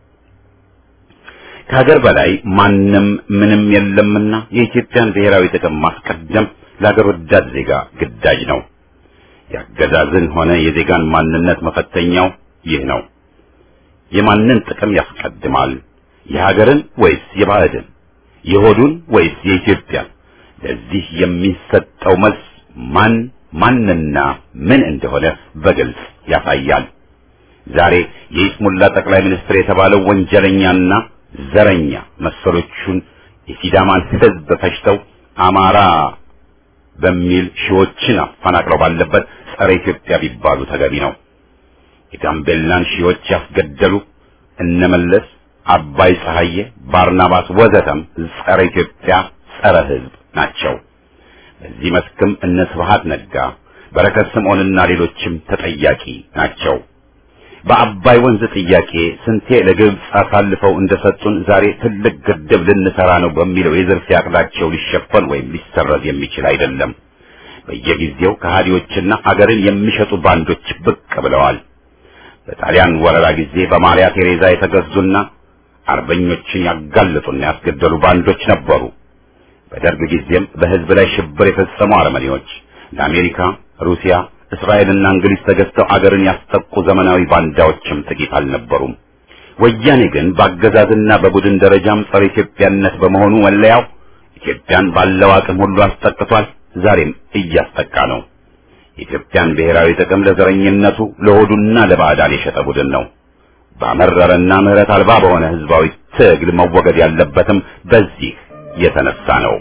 ከሀገር በላይ ማንም ምንም የለምና የኢትዮጵያን ብሔራዊ ጥቅም ማስቀደም ለሀገር ወዳድ ዜጋ ግዳጅ ነው። የአገዛዝን ሆነ የዜጋን ማንነት መፈተኛው ይህ ነው። የማንን ጥቅም ያስቀድማል? የሀገርን ወይስ የባዕድን? የሆዱን ወይስ የኢትዮጵያን? ለዚህ የሚሰጠው መልስ ማንና ምን እንደሆነ በግልጽ ያሳያል። ዛሬ የኢስሙላ ጠቅላይ ሚኒስትር የተባለው ወንጀለኛና ዘረኛ መሰሎቹን የሲዳማን ሕዝብ ፈጅተው አማራ በሚል ሺዎችን አፈናቅለው ባለበት ጸረ ኢትዮጵያ ቢባሉ ተገቢ ነው። የጋምቤላን ሺዎች ያስገደሉ እነመለስ፣ አባይ ፀሐዬ፣ ባርናባስ ወዘተም ጸረ ኢትዮጵያ ጸረ ሕዝብ ናቸው። በዚህ መስክም እነ ስብሐት ነጋ፣ በረከት ስምዖንና ሌሎችም ተጠያቂ ናቸው። በአባይ ወንዝ ጥያቄ ስንቴ ለግብጽ አሳልፈው እንደሰጡን ዛሬ ትልቅ ግድብ ልንሰራ ነው በሚለው የዝርፊያ ዕቅዳቸው ሊሸፈን ወይም ሊሰረዝ የሚችል አይደለም። በየጊዜው ከሃዲዎችና አገርን የሚሸጡ ባንዶች ብቅ ብለዋል። በጣሊያን ወረራ ጊዜ በማሪያ ቴሬዛ የተገዙና አርበኞችን ያጋለጡና ያስገደሉ ባንዶች ነበሩ። በደርግ ጊዜም በሕዝብ ላይ ሽብር የፈጸሙ አርመኒዎች ለአሜሪካ፣ ሩሲያ፣ እስራኤልና እንግሊዝ ተገዝተው አገርን ያስጠቁ ዘመናዊ ባንዳዎችም ጥቂት አልነበሩም። ወያኔ ግን በአገዛዝና በቡድን ደረጃም ጸረ ኢትዮጵያነት በመሆኑ መለያው ኢትዮጵያን ባለው አቅም ሁሉ አስጠቅቷል። ዛሬም እያስጠቃ ነው። የኢትዮጵያን ብሔራዊ ጥቅም ለዘረኝነቱ ለሆዱና ለባዕዳን የሸጠ ቡድን ነው። ባመረረና ምህረት አልባ በሆነ ህዝባዊ ትግል መወገድ ያለበትም በዚህ የተነሳ ነው።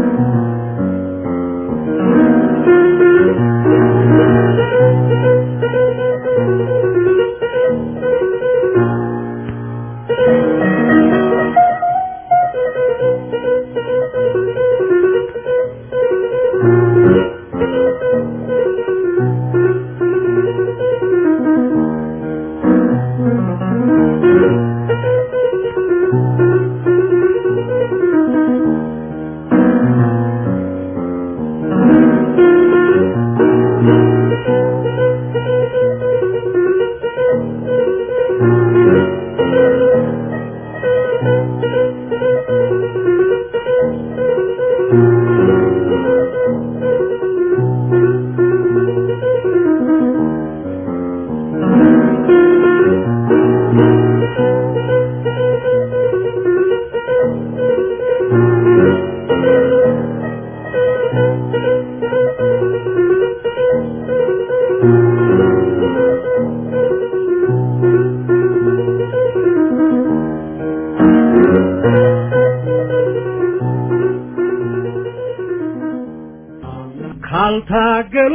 ካልታገሉ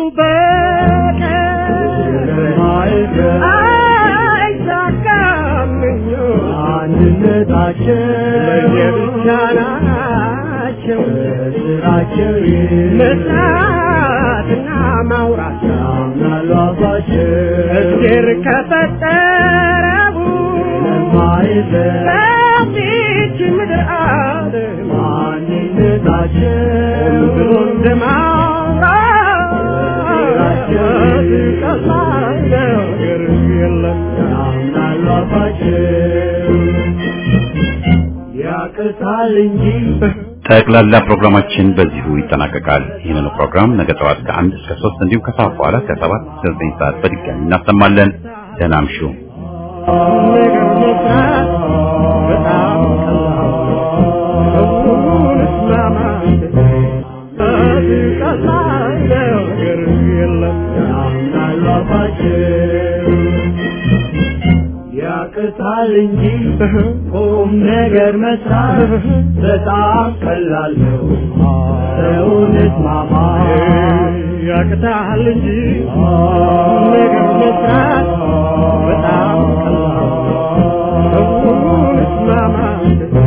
በቀር አይሳካም አንድነታቸው ለየብቻ ናቸው ስራቸው መስራትና ማውራት ያምናሉ አባቸው እግዜር ከፈጠረው በዚች ምድር ዓለም ማንነታቸው ብሎ ጠቅላላ ፕሮግራማችን በዚሁ ይጠናቀቃል። ይህንን ፕሮግራም ነገ ጠዋት ከ1 እስከ 3 እንዲሁም ከሰዓት በኋላ ከ7 እስከ 9 ሰዓት በድጋሚ እናሰማለን። ደህና እምሹ። ያቅታል እንጂ ቁም ነገር መስራት በጣም ቀላል ነው። ሰውን እስማማ ያቅታል እንጂ ቁም ነገር መስራት በጣም ቀላል ነው። ሰውን እስማማ